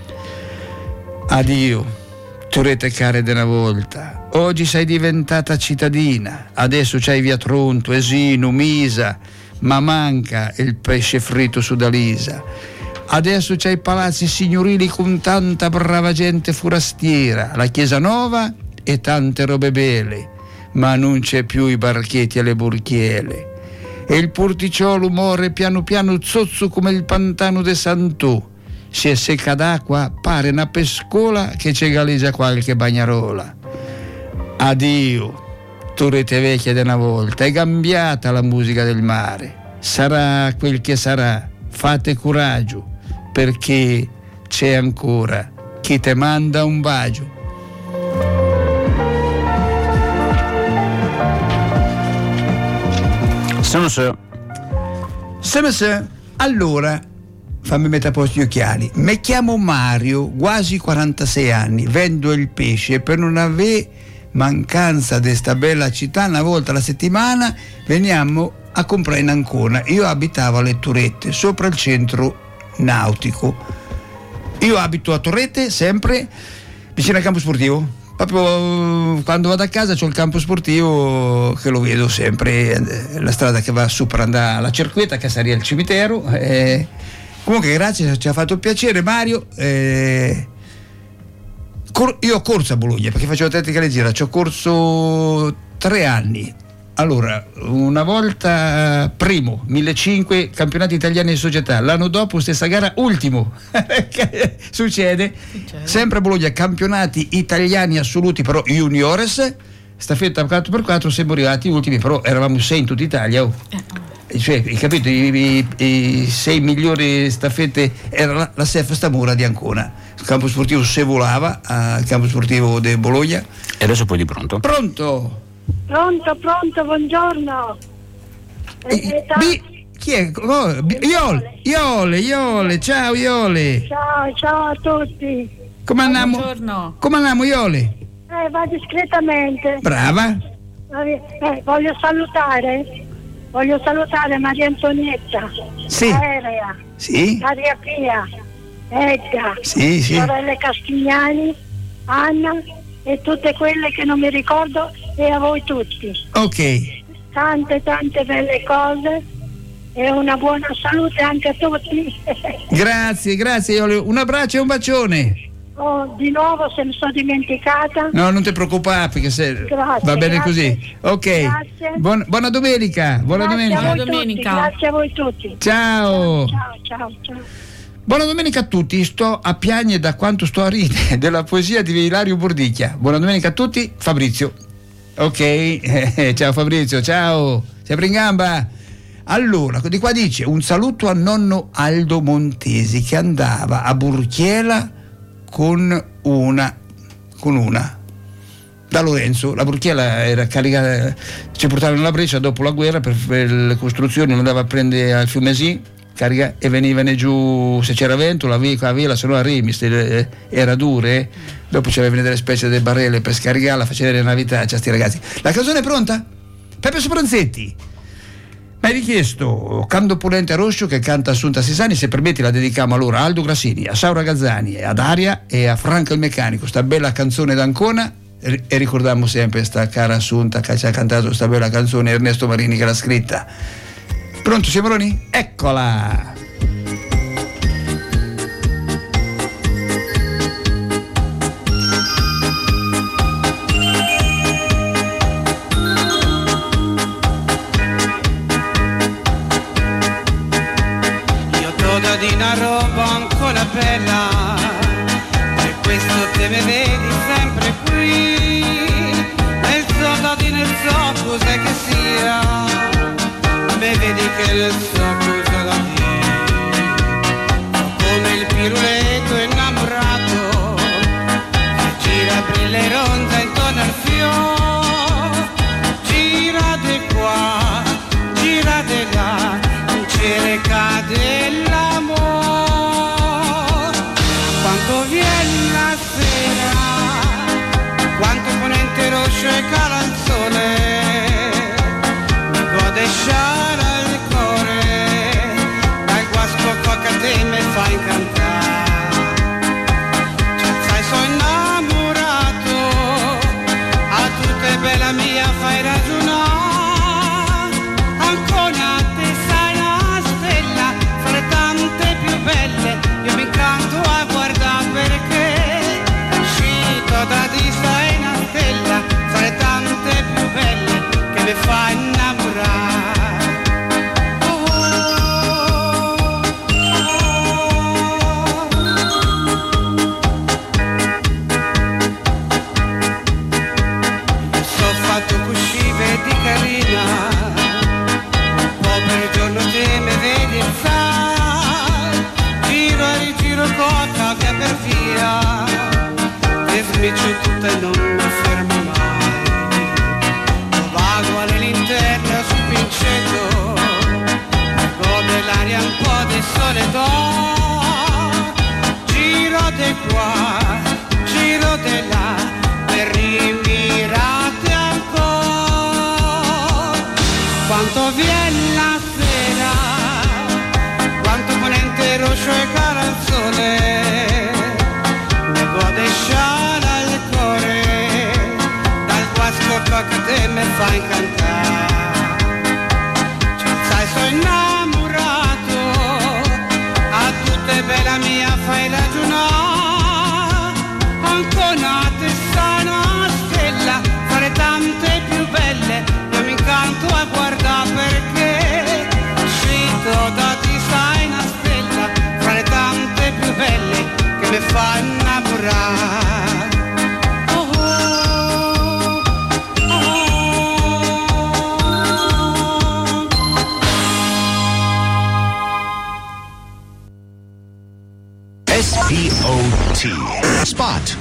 Speaker 1: Addio, turette care d'una volta, oggi sei diventata cittadina, adesso c'hai via Tronto, Esino, Misa, ma manca il pesce fritto su Dalisa. Adesso c'hai i palazzi signorili con tanta brava gente forastiera, la chiesa nuova e tante robe belle, ma non c'è più i barchetti e le burchiele. E il porticciolo muore piano piano zozzo come il pantano de Sant'O. Si è secca d'acqua, pare una pescola che ci galleggia qualche bagnarola. Addio, torrete vecchie di una volta, è cambiata la musica del mare, sarà quel che sarà, fate coraggio, perché c'è ancora chi te manda un bacio. Allora, fammi mettere a posto gli occhiali. Mi chiamo Mario, quasi 46 anni, vendo il pesce per non avere mancanza di sta bella città. Una volta alla settimana veniamo a comprare in Ancona. Io abitavo a Letturette, sopra il centro nautico. Io abito a Torrette, sempre vicino al campo sportivo. Proprio quando vado a casa c'ho il campo sportivo che lo vedo sempre, la strada che va su per andare alla Cerqueta, che sarebbe il cimitero. Comunque grazie, ci ha fatto piacere Mario. Io ho corso a Bologna perché facevo atletica leggera, ci ho corso 3 anni. Allora, una volta primo, 1500 campionati italiani di società, l'anno dopo stessa gara ultimo. Succede sempre a Bologna, campionati italiani assoluti però juniores, staffetta 4x4 siamo arrivati ultimi, però eravamo 6 in tutta Italia. Cioè, hai capito, i 6 migliori staffette era la SEF Stamura di Ancona. Il campo sportivo se volava al campo sportivo di Bologna.
Speaker 2: E adesso poi di pronto?
Speaker 1: Pronto,
Speaker 5: buongiorno.
Speaker 1: Chi è? Iole, ciao Iole.
Speaker 5: Ciao a tutti.
Speaker 1: Come andiamo?
Speaker 4: Buongiorno.
Speaker 1: Come andiamo Iole?
Speaker 5: Va discretamente.
Speaker 1: Brava.
Speaker 5: Voglio salutare Maria Antonietta,
Speaker 1: Sì.
Speaker 5: Aerea,
Speaker 1: Sì.
Speaker 5: Maria Pia, Edda,
Speaker 1: Sì.
Speaker 5: sorelle Castigliani, Anna e tutte quelle che non mi ricordo, e a voi tutti.
Speaker 1: Ok.
Speaker 5: Tante belle cose e una buona salute anche a tutti.
Speaker 1: Grazie Iole. Un abbraccio e un bacione.
Speaker 5: Di nuovo se mi sono dimenticata.
Speaker 1: No, non ti preoccupare perché va bene così. Ok.
Speaker 5: Grazie.
Speaker 1: Buona domenica. Buona domenica.
Speaker 5: Grazie a voi tutti.
Speaker 1: Ciao.
Speaker 5: Ciao.
Speaker 1: Buona domenica a tutti. Sto a piagne da quanto sto a ridere della poesia di Ilario Bordicchia. Buona domenica a tutti. Fabrizio. Ok. Ciao Fabrizio. Ciao. Sempre in gamba. Allora, di qua dice un saluto a nonno Aldo Montesi che andava a Burchiela con una da Lorenzo. La Burchiela era caricata, ci portavano la Brescia dopo la guerra per le costruzioni, andava a prendere al Fiumesì, carica e venivano giù, se c'era vento la vela, se no a Remis era dure, dopo c'erano delle specie di barelle per scaricarla, facevano le navitacce a sti ragazzi. La canzone è pronta? Peppe Sopranzetti. Mi hai richiesto Cando Polente Rosso che canta Assunta Sisani, se permetti la dedichiamo allora a Aldo Grassini, a Saura Gazzani, ad Aria e a Franco il Meccanico, sta bella canzone d'Ancona, e ricordiamo sempre sta cara Assunta che ci ha cantato sta bella canzone, Ernesto Marini che l'ha scritta. Pronto Siemoloni? Eccola!
Speaker 6: Di una roba ancora bella, per questo te me vedi sempre qui, nel solo di nel so cos'è che sia, me vedi che nel so cosa la dire, come il pirueto innamorato, che gira per le ronde intorno al fiore, gira di qua, gira di là, cerca dell'amore. Quanto viene la sera, quanto ponente rosso e cala il sole, mi può lasciare il cuore, un po' di soledad, giro di qua, giro di là, per rimirarti ancora. Quanto viene la sera, quanto ponente rosso e cara al sole, mi gode sciala il cuore, dal guasco che te mi fa incantare. Sai, sono innamorato, a tutte bella mia fai ragionare, ancora te sta una stella, fare tante più belle, io mi incanto a guardare perché, scritto da ti sai una stella, fare tante più belle, che mi fa innamorare.
Speaker 7: SPOT Spot.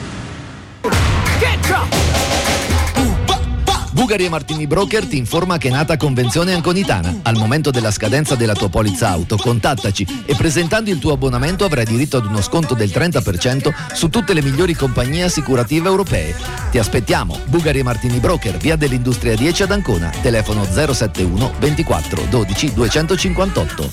Speaker 8: Bugari e Martini Broker ti informa che è nata Convenzione Anconitana. Al momento della scadenza della tua polizza auto, contattaci e presentando il tuo abbonamento avrai diritto ad uno sconto del 30% su tutte le migliori compagnie assicurative europee. Ti aspettiamo. Bugari e Martini Broker, via dell'Industria 10 ad Ancona. Telefono 071 24 12 258.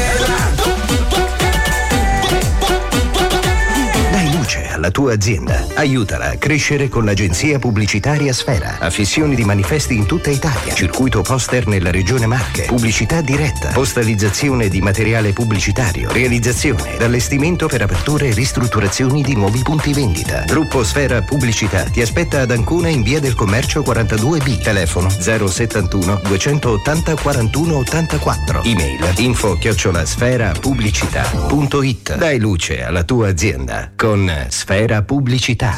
Speaker 7: Alla tua azienda. Aiutala a crescere con l'agenzia pubblicitaria Sfera. Affissioni di manifesti in tutta Italia. Circuito poster nella regione Marche. Pubblicità diretta. Postalizzazione di materiale pubblicitario. Realizzazione. Allestimento per aperture e ristrutturazioni di nuovi punti vendita. Gruppo Sfera Pubblicità ti aspetta ad Ancona in via del Commercio 42B. Telefono 071 280 41 84. Email info@sferapubblicità.it. Dai luce alla tua azienda con Sfera Pubblicità.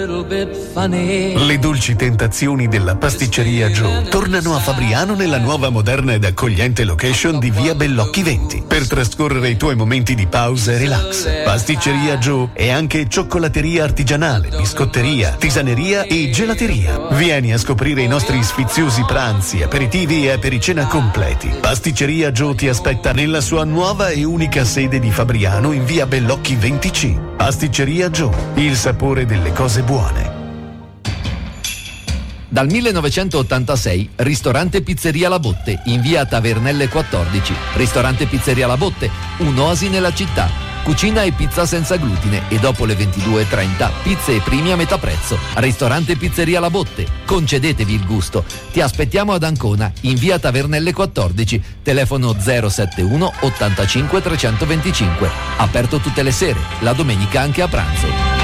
Speaker 9: Le dolci tentazioni della pasticceria Joe tornano a Fabriano nella nuova moderna ed accogliente location di via Bellocchi 20 per trascorrere i tuoi momenti di pausa e relax. Pasticceria Joe è anche cioccolateria artigianale, biscotteria, tisaneria e gelateria. Vieni a scoprire i nostri sfiziosi pranzi, aperitivi e apericena completi. Pasticceria Joe ti aspetta nella sua nuova e unica sede di Fabriano in via Bellocchi 20C. Pasticceria Joe, il sapore delle cose buone.
Speaker 8: Dal 1986, ristorante Pizzeria La Botte, in via Tavernelle 14. Ristorante Pizzeria La Botte, un'oasi nella città. Cucina e pizza senza glutine e dopo le 22:30 pizze e primi a metà prezzo. Ristorante Pizzeria La Botte, concedetevi il gusto. Ti aspettiamo ad Ancona, in via Tavernelle 14, telefono 071 85 325. Aperto tutte le sere, la domenica anche a pranzo.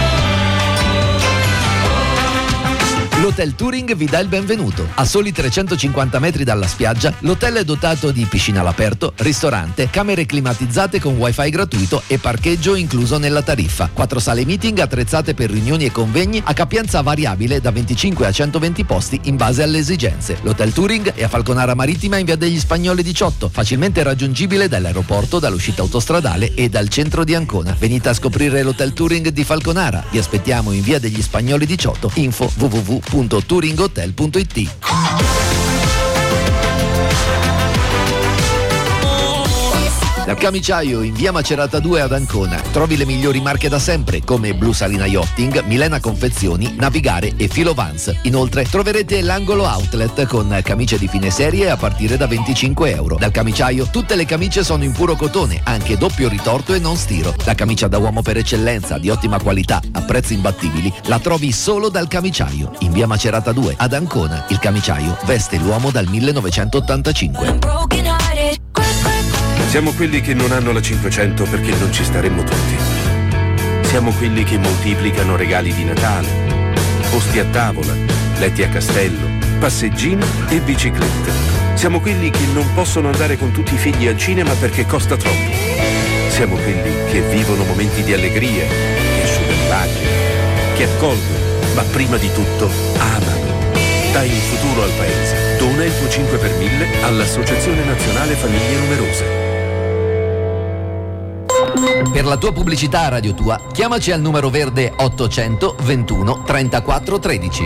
Speaker 8: L'Hotel Touring vi dà il benvenuto. A soli 350 metri dalla spiaggia, l'hotel è dotato di piscina all'aperto, ristorante, camere climatizzate con wifi gratuito e parcheggio incluso nella tariffa. 4 sale meeting attrezzate per riunioni e convegni a capienza variabile da 25 a 120 posti in base alle esigenze. L'Hotel Touring è a Falconara Marittima in via degli Spagnoli 18, facilmente raggiungibile dall'aeroporto, dall'uscita autostradale e dal centro di Ancona. Venite a scoprire l'Hotel Touring di Falconara. Vi aspettiamo in via degli Spagnoli 18. Info www.touringhotel.it. Dal Camiciaio in via Macerata 2 ad Ancona trovi le migliori marche da sempre come Blu Salina Yachting, Milena Confezioni, Navigare e Filo Vans. Inoltre troverete l'angolo outlet con camicie di fine serie a partire da €25. Dal Camiciaio tutte le camicie sono in puro cotone, anche doppio ritorto e non stiro. La camicia da uomo per eccellenza, di ottima qualità, a prezzi imbattibili, la trovi solo dal Camiciaio in via Macerata 2 ad Ancona. Il Camiciaio veste l'uomo dal 1985.
Speaker 10: Siamo quelli che non hanno la 500 perché non ci staremmo tutti. Siamo quelli che moltiplicano regali di Natale, posti a tavola, letti a castello, passeggini e biciclette. Siamo quelli che non possono andare con tutti i figli al cinema perché costa troppo. Siamo quelli che vivono momenti di allegria, che asciugano lacrime, che accolgono, ma prima di tutto amano. Dai un futuro al paese. Dona il tuo 5 per 1000 all'Associazione Nazionale Famiglie Numerose.
Speaker 8: Per la tua pubblicità a Radio Tua, chiamaci al numero verde 800 21 34 13.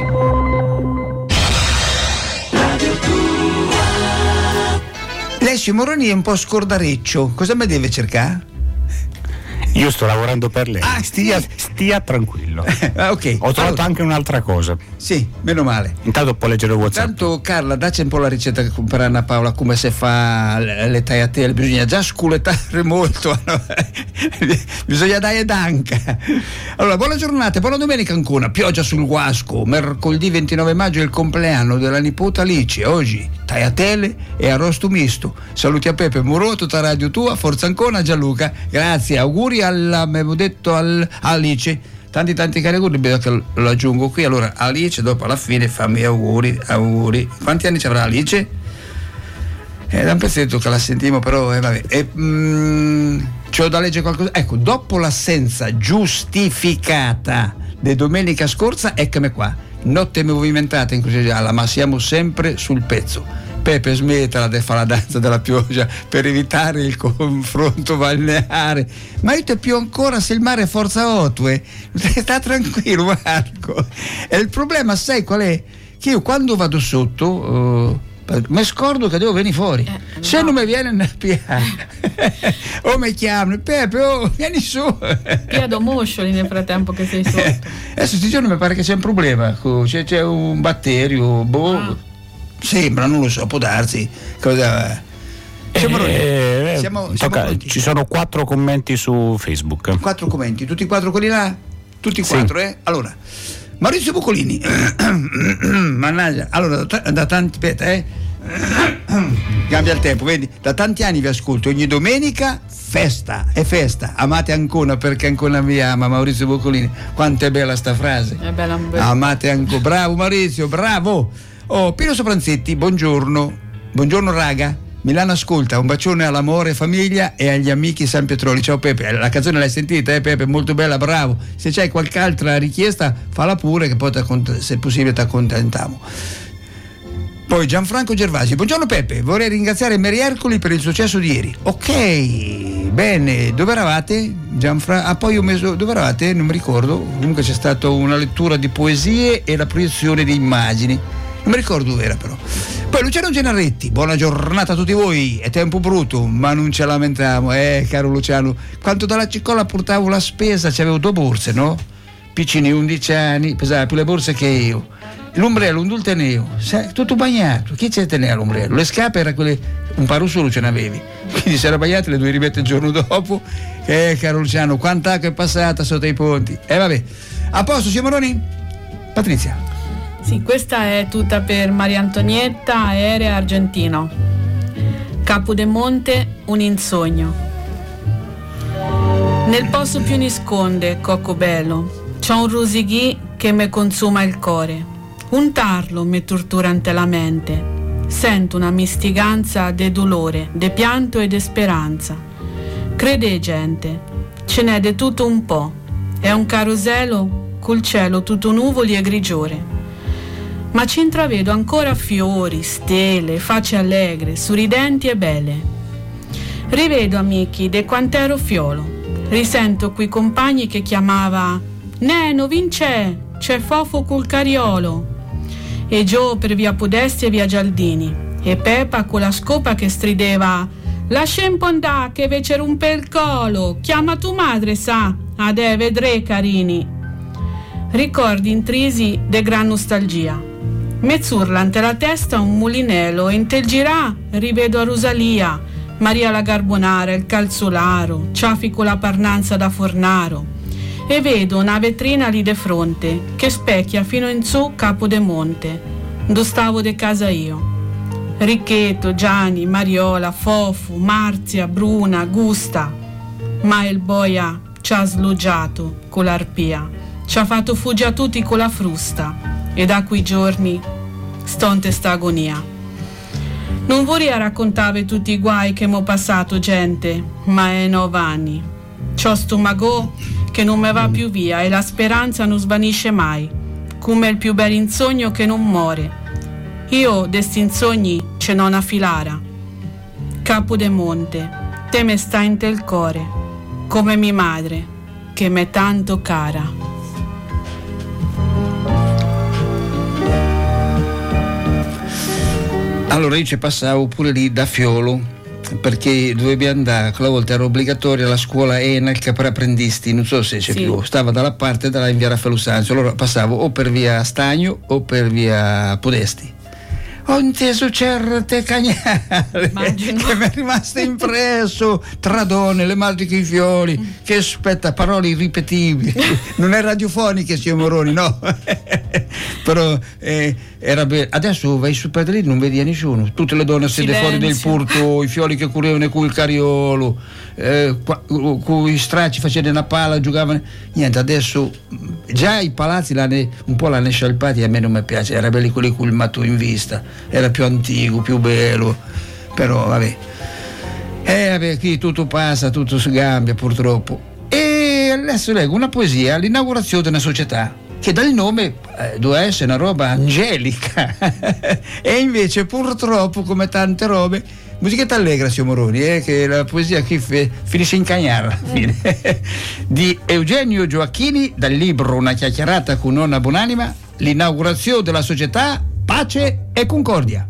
Speaker 1: Alessio Moroni è un po' scordareccio, cosa mi deve cercare?
Speaker 2: Io sto lavorando per lei. Stia tranquillo.
Speaker 1: Ok.
Speaker 2: Ho trovato anche un'altra cosa.
Speaker 1: Sì, meno male.
Speaker 2: Intanto può leggere il WhatsApp.
Speaker 1: Tanto Carla, dacci un po' la ricetta che comprerà Anna Paola, come si fa le tagliatelle. Bisogna già sculettare molto. Bisogna dare danca. Allora, buona giornata, buona domenica ancora. Pioggia sul Guasco. Mercoledì 29 maggio è il compleanno della nipote Alice. Oggi tagliatelle e arrosto misto. Saluti a Pepe Muro, tutta Radio Tua, Forza Ancona, Gianluca. Grazie, auguri avevo detto Alice, tanti cari auguri, vedo che lo aggiungo qui. Allora Alice, dopo alla fine fammi auguri. Quanti anni ci avrà Alice? Da un pezzetto che la sentiamo, però vabbè. C'ho da leggere qualcosa. Ecco, dopo l'assenza giustificata di domenica scorsa, eccomi qua, notte movimentata in Crucigialla, ma siamo sempre sul pezzo. Pepe, smettila di fare la danza della pioggia per evitare il confronto balneare. Ma io ti più ancora se il mare è forza 8, sta tranquillo Marco. E il problema sai qual è? Che io quando vado sotto mi scordo che devo venire fuori. Se non mi viene a piare o mi chiamano Pepe, vieni su.
Speaker 4: Piado moscioli nel frattempo che sei sotto.
Speaker 1: Adesso sti giorni mi pare che c'è un problema, c'è un batterio, sembra, non lo so, può darsi.
Speaker 2: Ci sono 4 commenti su Facebook.
Speaker 1: 4 commenti, tutti 4 quelli là? Tutti 4, sì. Allora, Maurizio Bucolini. Mannaggia, allora da tanti, cambia il tempo, vedi? Da tanti anni vi ascolto, ogni domenica festa, è festa. Amate Ancona perché Ancona mi ama. Maurizio Bucolini, quanto è bella sta frase.
Speaker 4: È bella.
Speaker 1: Amate Ancona, bravo Maurizio, bravo. Pino Sopranzetti, buongiorno raga, Milano ascolta, un bacione all'amore, famiglia e agli amici San Pietroli. Ciao Pepe, la canzone l'hai sentita Pepe, molto bella, bravo. Se c'hai qualche altra richiesta falla pure, che poi se è possibile ti accontentiamo. Poi Gianfranco Gervasi, buongiorno Pepe, vorrei ringraziare Mary Ercoli per il successo di ieri. Ok, bene, dove eravate? Poi ho messo, dove eravate? Non mi ricordo, comunque c'è stata una lettura di poesie e la proiezione di immagini. Non mi ricordo dove era però. Poi Luciano Gennarretti, buona giornata a tutti voi, è tempo brutto ma non ce lamentiamo, caro Luciano. Quando dalla Cicolla portavo la spesa c'avevo 2 borse, no? Piccini, 11 anni, pesava più le borse che io. L'ombrello, un dulteneo, tutto bagnato, chi c'è tenere l'ombrello? Le scarpe era quelle, un paro solo ce n'avevi, quindi si era bagnato, le 2 ribette il giorno dopo. Caro Luciano, quanta acqua è passata sotto i ponti. Vabbè, a posto, Simononi? Patrizia.
Speaker 4: Sì, questa è tutta per Maria Antonietta, Aerea Argentino. Capodemonte, un insogno. Nel posto più nasconde, cocco bello, c'è un rosighì che me consuma il cuore. Un tarlo me tortura ante la mente. Sento una mistiganza de dolore, de pianto e de speranza. Crede gente, ce n'è de tutto un po'. È un caroselo col cielo tutto nuvoli e grigiore. Ma ci intravedo ancora fiori, stelle, facce allegre, sorridenti e belle. Rivedo amici de quant'ero fiolo. Risento quei compagni che chiamava Neno, vinc'è, c'è Fofo col cariolo. E Gio per via Podesti e via Gialdini. E Pepa con la scopa che strideva Lascia un po' andà che vece rompe il colo, chiama tu madre, sa, adè vedrei carini. Ricordi intrisi de gran nostalgia. Mezzurla ante la testa un mulinello e in tel girà rivedo a Rosalia, Maria la Carbonara, il calzolaro, Ciafico la Parnanza da Fornaro. E vedo una vetrina lì de fronte che specchia fino in su Capodemonte, do stavo de casa io. Ricchetto, Gianni, Mariola, Fofu, Marzia, Bruna, Gusta. Ma il boia ci ha sloggiato con l'arpia, ci ha fatto fugge a tutti con la frusta. E da quei giorni stonte sta agonia. Non vorrei raccontare tutti i guai che m'ho passato, gente, ma è 9 anni. C'ho stomagò che non me va più via e la speranza non svanisce mai, come il più bel insogno che non muore. Io desti insogni ce n'ho una filara. Capodemonte, te me sta in tel core, come mia madre, che m'è tanto cara.
Speaker 1: Allora io ci passavo pure lì da Fiolo,
Speaker 3: perché dovevi andare, quella volta era obbligatoria la scuola ENAC per apprendisti, non so se c'è più, stava dalla parte della in via Raffaello Sanzio, allora passavo o per via Stagno o per via Podesti. Ho inteso certe cagnate che mi è rimasto impresso, tra donne, le magiche i fiori, che aspetta, parole irripetibili, non è radiofoniche signor Moroni, no. Però era bello. Adesso vai su Padrini, non vedi a nessuno, tutte le donne sedete fuori del porto, i fiori che correvano con il cariolo, con i stracci facevano una palla, giocavano, niente. Adesso già i palazzi un po' l'hanno scialpati, a me non mi piace, era belli quelli col matto in vista, era più antico, più bello, però vabbè, qui tutto passa, tutto si cambia purtroppo. E adesso leggo una poesia all'inaugurazione di una società che dal nome doveva essere una roba angelica e invece purtroppo, come tante robe, musichetta allegra signor Moroni, che la poesia qui finisce in cagnara alla fine. Di Eugenio Gioacchini, dal libro Una chiacchierata con nonna buonanima, l'inaugurazione della società Pace e Concordia.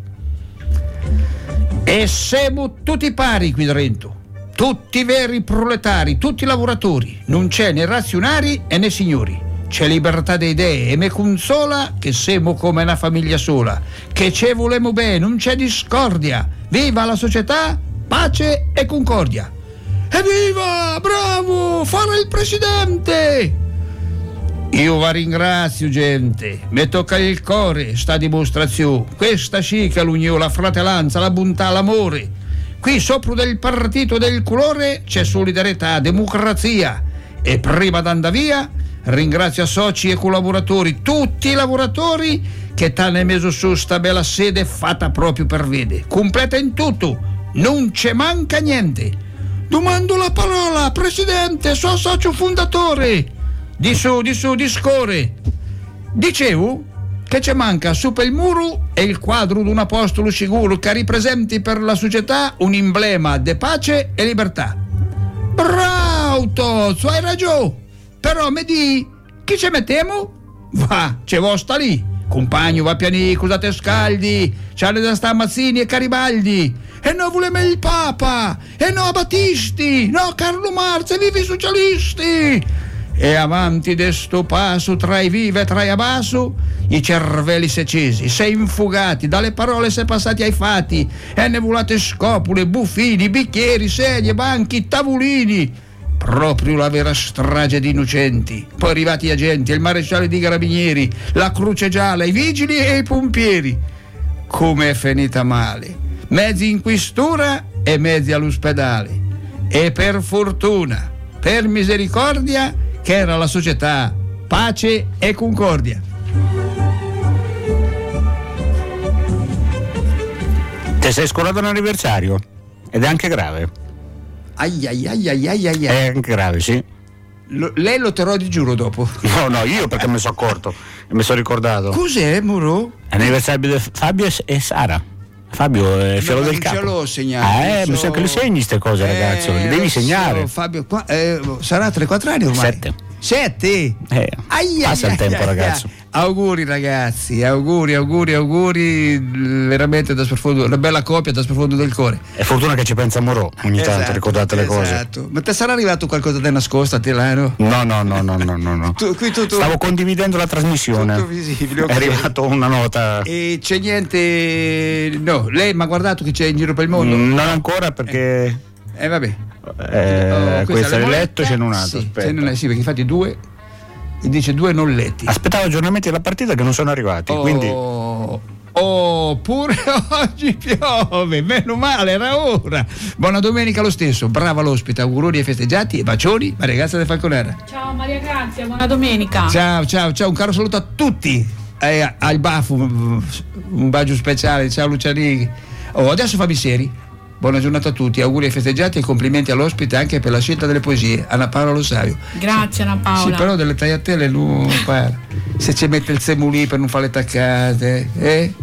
Speaker 3: E siamo tutti pari qui dentro, tutti veri proletari, tutti lavoratori, non c'è né razionari e né signori. C'è libertà di idee e me consola che siamo come una famiglia sola, che ce volemo bene, non c'è discordia. Viva la società, pace e concordia. Evviva, bravo, fare il presidente! Io vi ringrazio, gente, mi tocca il cuore sta dimostrazione, questa sì che l'unione, la fratellanza, la bontà, l'amore. Qui sopra del partito del colore c'è solidarietà, democrazia, e prima d'andare via ringrazio soci e collaboratori, tutti i lavoratori che t'hanno messo su sta bella sede fatta proprio per vede, completa in tutto, non c'è manca niente. Domando la parola, presidente, sono socio fondatore. Di su, discorre. Dicevo che ci manca su per il muro e il quadro di un apostolo sicuro che ripresenti per la società un emblema di pace e libertà. Bravo Tozzo, hai ragione. Però mi di chi ci mettiamo? Va, c'è vostra lì. Compagno, va piani, cosate scaldi, c'hanno da sta Mazzini e Garibaldi. E no voleme il Papa, e no Battisti, no Carlo Marx, vivi i socialisti. E avanti de sto passo, tra i vive e tra i abbasso, i cervelli si accesi, si infugati, dalle parole si passati ai fatti, e ne volate scopole, buffini, bicchieri, sedie, banchi, tavolini. Proprio la vera strage di innocenti. Poi arrivati gli agenti, il maresciallo di carabinieri, la Croce Gialla, i vigili e i pompieri. Come è finita male. Mezzi in questura e mezzi all'ospedale. E per fortuna, per misericordia, che era la società Pace e Concordia.
Speaker 2: Ti sei scordato un anniversario ed è anche grave. È anche grave, sì.
Speaker 3: Lei lo terrò di giuro dopo.
Speaker 2: No, io perché mi sono accorto e mi sono ricordato.
Speaker 3: Cos'è, Muro?
Speaker 2: Anniversario di Fabio e Sara. Fabio è il figlio del capo.
Speaker 3: Non ce l'ho segnato.
Speaker 2: Mi sa che le segni queste cose, ragazzo. Le devi segnare.
Speaker 3: Fabio, sarà 3-4 anni ormai. 7.
Speaker 2: Passa il tempo, ragazzo.
Speaker 3: Auguri ragazzi, auguri, veramente da sprofondo, una bella coppia da sprofondo del cuore.
Speaker 2: È fortuna che ci pensa Morò, ogni tanto ricordate le cose.
Speaker 3: Esatto. Ma te sarà arrivato qualcosa da nascosto a te là, no?
Speaker 2: No. Stavo condividendo la trasmissione.
Speaker 3: Tutto visibile, okay.
Speaker 2: È arrivato una nota.
Speaker 3: E c'è niente. No, lei mi ha guardato che c'è in giro per il mondo?
Speaker 2: Non ancora perché.
Speaker 3: Vabbè.
Speaker 2: Questo è letto, c'è un altro.
Speaker 3: Sì, perché infatti 2. E dice 2 non letti.
Speaker 2: Aspettavo aggiornamenti della partita che non sono arrivati. Quindi.
Speaker 3: Pure oggi piove, meno male, era ora. Buona domenica lo stesso, brava l'ospite, auguroni e festeggiati e bacioni, Maria Grazia del Falconera.
Speaker 4: Ciao Maria Grazia, buona domenica.
Speaker 3: Ciao, un caro saluto a tutti. Al Bafu, un bacio speciale, ciao Luciani. Adesso fammi seri. Buona giornata a tutti, auguri ai festeggiati e complimenti all'ospite anche per la scelta delle poesie, Anna Paola Lo Savio.
Speaker 4: Grazie Anna Paola.
Speaker 3: Sì, però delle tagliatelle non parla. Se ci mette il semulì per non fare le taccate,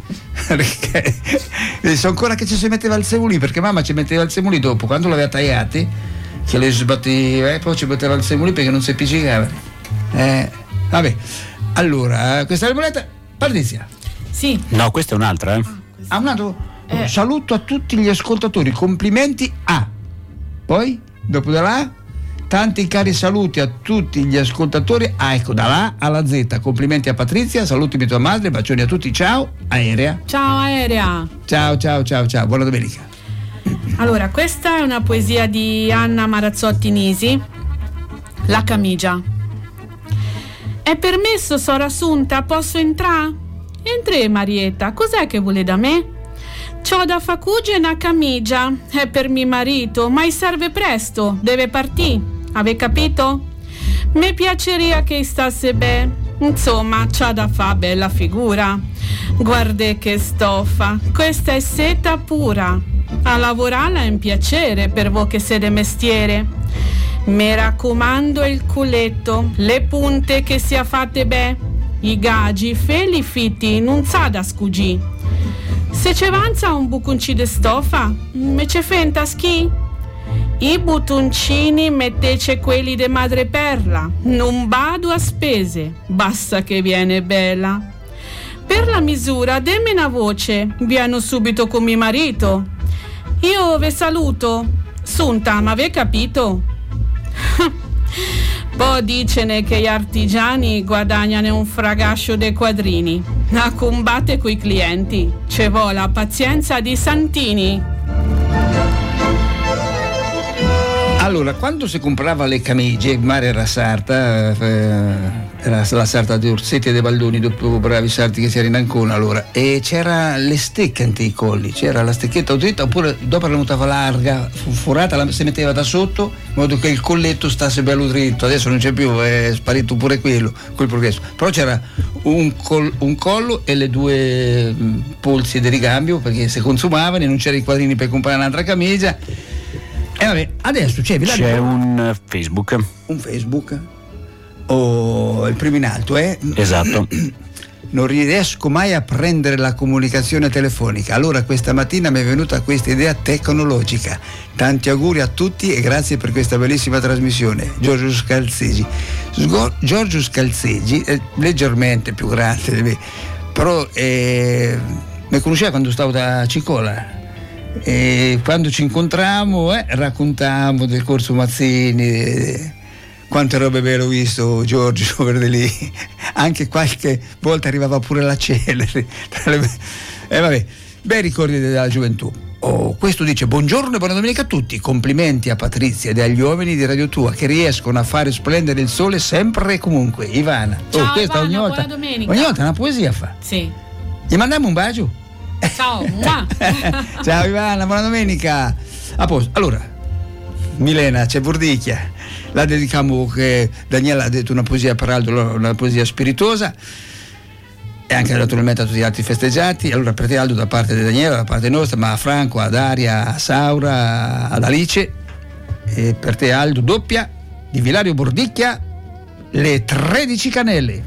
Speaker 3: so ancora che ci si metteva il semulì, perché mamma ci metteva il semulì dopo, quando l'aveva tagliati, che le sbatteva e poi ci metteva il semulì perché non si appiccicava. Vabbè, allora, questa è la moneta, Patrizia.
Speaker 4: Sì.
Speaker 2: No, questa è un'altra,
Speaker 3: un altro?
Speaker 1: saluto a tutti gli ascoltatori, complimenti a. Poi, dopo da là, tanti cari saluti a tutti gli ascoltatori. Ecco, da là alla Z, complimenti a Patrizia, salutimi tua madre, bacioni a tutti, ciao, Aerea.
Speaker 4: Ciao Aerea.
Speaker 1: Ciao, buona domenica.
Speaker 4: Allora, questa è una poesia di Anna Marazzotti Nisi, La camigia. È permesso, sora Assunta, posso entrare? Entrè, Marietta, cos'è che vuole da me? C'ho da facugge una camigia, è per mio marito, ma gli serve presto, deve partì. Ave capito? Mi piaceria che stasse bene. Insomma, c'ha da fa bella figura. Guarda che stoffa, questa è seta pura. A lavorarla è un piacere per voi che siete mestiere. Mi raccomando il culetto, le punte che sia fatte bene. I gagi, feli fitti, non sa da scugì. Se ci avanza un buconci de stoffa, me ce fenta schi? I buttoncini mettece quelli de madreperla, non bado a spese, basta che viene bella. Per la misura demmi una voce, vieno subito con mio marito. Io ve saluto, Sunta, ma ve capito? Poi dicene che gli artigiani guadagnano un fragascio de quadrini, a combatte coi clienti, ce vo la pazienza di santini.
Speaker 1: Allora, quando si comprava le camicie, il mare era sarta, era la sarta di Orsetti e dei Baldoni, dopo bravi sarti che si era in Ancona allora, e c'era le stecche ante i colli, c'era la stecchetta dritta, oppure dopo la mutava larga, forata, si metteva da sotto, in modo che il colletto stasse bello dritto. Adesso non c'è più, è sparito pure quello, col progresso. Però c'era un collo e le due polsi di ricambio, perché se consumavano e non c'erano i quadrini per comprare un'altra camicia. E vabbè, adesso c'è
Speaker 2: un Facebook.
Speaker 1: Un Facebook? O il primo in alto,
Speaker 2: Esatto.
Speaker 1: Non riesco mai a prendere la comunicazione telefonica. Allora questa mattina mi è venuta questa idea tecnologica. Tanti auguri a tutti e grazie per questa bellissima trasmissione. Giorgio Scalzesi. Giorgio Scalzesi è leggermente più grande di me, però mi conosceva quando stavo da Cicola. E quando ci incontrammo raccontammo del corso Mazzini, quante robe belle ho visto Giorgio per lì, anche qualche volta arrivava pure la Celeri. Vabbè, bei ricordi della gioventù. Questo dice: buongiorno e buona domenica a tutti, complimenti a Patrizia ed agli uomini di Radio Tua che riescono a fare splendere il sole sempre e comunque. Ivana,
Speaker 4: ciao
Speaker 1: questa
Speaker 4: Ivana,
Speaker 1: ogni
Speaker 4: buona domenica.
Speaker 1: Ogni volta una poesia fa.
Speaker 4: Sì.
Speaker 1: Gli mandiamo un bacio?
Speaker 4: Ciao.
Speaker 1: Ciao Ivana, buona domenica. A posto. Allora, Milena, c'è Bordicchia. La dedichiamo, che Daniela ha detto una poesia per Aldo, una poesia spiritosa, e anche naturalmente a tutti gli altri festeggiati. Allora per te Aldo da parte di Daniela, da parte nostra, ma a Franco, ad Aria, a Saura, ad Alice, e per te Aldo doppia di Vilario Bordicchia, Le 13 Canele.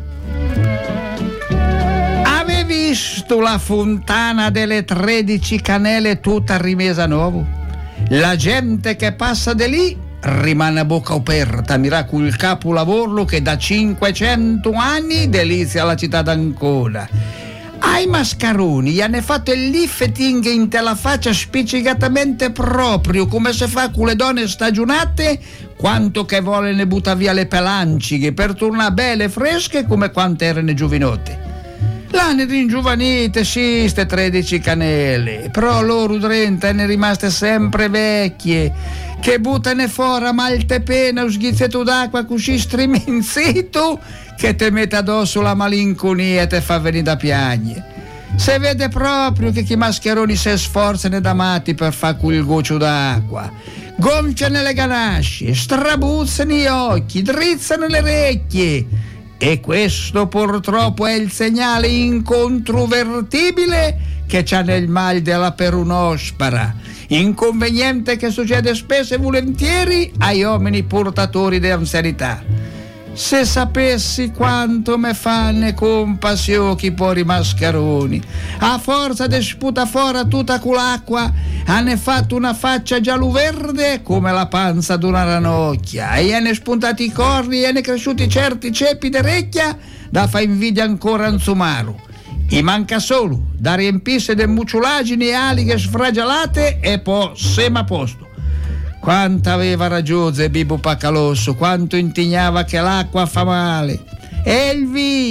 Speaker 1: Visto la fontana delle 13 Canele tutta rimesa a nuovo? La gente che passa di lì rimane a bocca aperta, miracolo il capolavoro che da 500 anni delizia la città d'Ancona. Ai mascaroni gli hanno fatto il lifting in te la faccia spiccicatamente proprio, come se fa con le donne stagionate, quanto che vuole ne butta via le pelancighe per tornare belle e fresche come quante erano giovinotte. L'hanno ringiovanite, sì, ste 13 Canele, però loro 30 ne rimaste sempre vecchie, che buttane fuori a maltepena un sghizzetto d'acqua così striminzito che te mette addosso la malinconia e te fa venire da piagne. Se vede proprio che chi mascheroni si sforzano da matti per fare quel goccio d'acqua, gonfiano le ganasce, strabuzzano gli occhi, drizzano le orecchie. E questo purtroppo è il segnale incontrovertibile che c'ha nel mal della perunospara, inconveniente che succede spesso e volentieri ai uomini portatori di anzianità. Se sapessi quanto me fanno compassione chi pori mascheroni, a forza di sputa fuori tutta quell'acqua hanno fatto una faccia giallo-verde come la panza d'una ranocchia e hanno spuntati i corni e hanno cresciuti certi ceppi d'orecchia da fa invidia ancora a un sumaro. I manca solo da riempirsi di muciulaggini e alighe sfragiolate e poi siamo a posto. Quanto aveva ragione Bibo Pacalosso, quanto intignava che l'acqua fa male. E il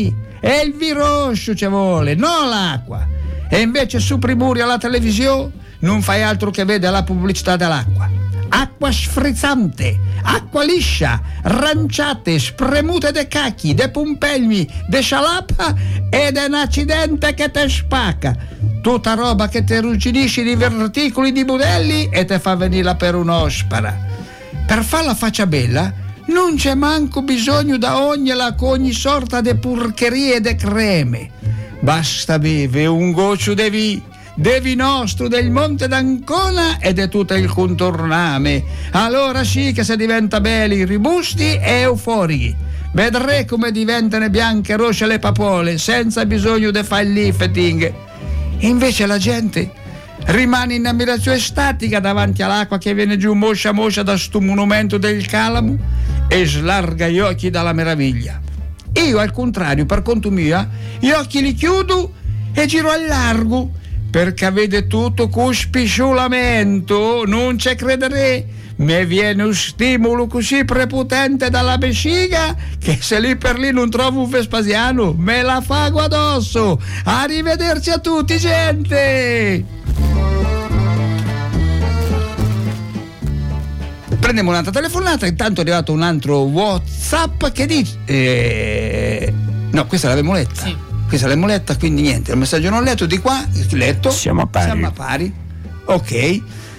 Speaker 1: vi ci vuole, non l'acqua. E invece su Primuri alla televisione non fai altro che vedere la pubblicità dell'acqua. Acqua sfrizzante, acqua liscia, ranciate, spremute de cacchi, de pumpelmi, de scialappa ed è un accidente che te spacca. Tutta roba che te ruggidisci di verticoli di budelli e te fa venire per un'ospara. Per far la faccia bella non c'è manco bisogno da ogni sorta de porcherie e de creme. Basta beve un goccio devi nostro del Monte d'Ancona ed è tutto il contorname. Allora sì che si diventa belli, robusti e euforici. Vedrai come diventano bianche e rosse le papole senza bisogno di fare il lifting. Invece la gente rimane in ammirazione statica davanti all'acqua che viene giù moscia da sto monumento del Calamo e slarga gli occhi dalla meraviglia. Io al contrario, per conto mio, gli occhi li chiudo e giro al largo, perché vede tutto con spisciolamento, non ci crederei. Mi viene un stimolo così prepotente dalla vescica che se lì per lì non trovo un Vespasiano me la fago addosso. Arrivederci a tutti, gente. Prendiamo un'altra telefonata. Intanto è arrivato un altro WhatsApp che dice no, questa l'abbiamo letta. Sì. Questa l'abbiamo letta, quindi niente, il messaggio non letto, di qua letto. Siamo a pari. Ok.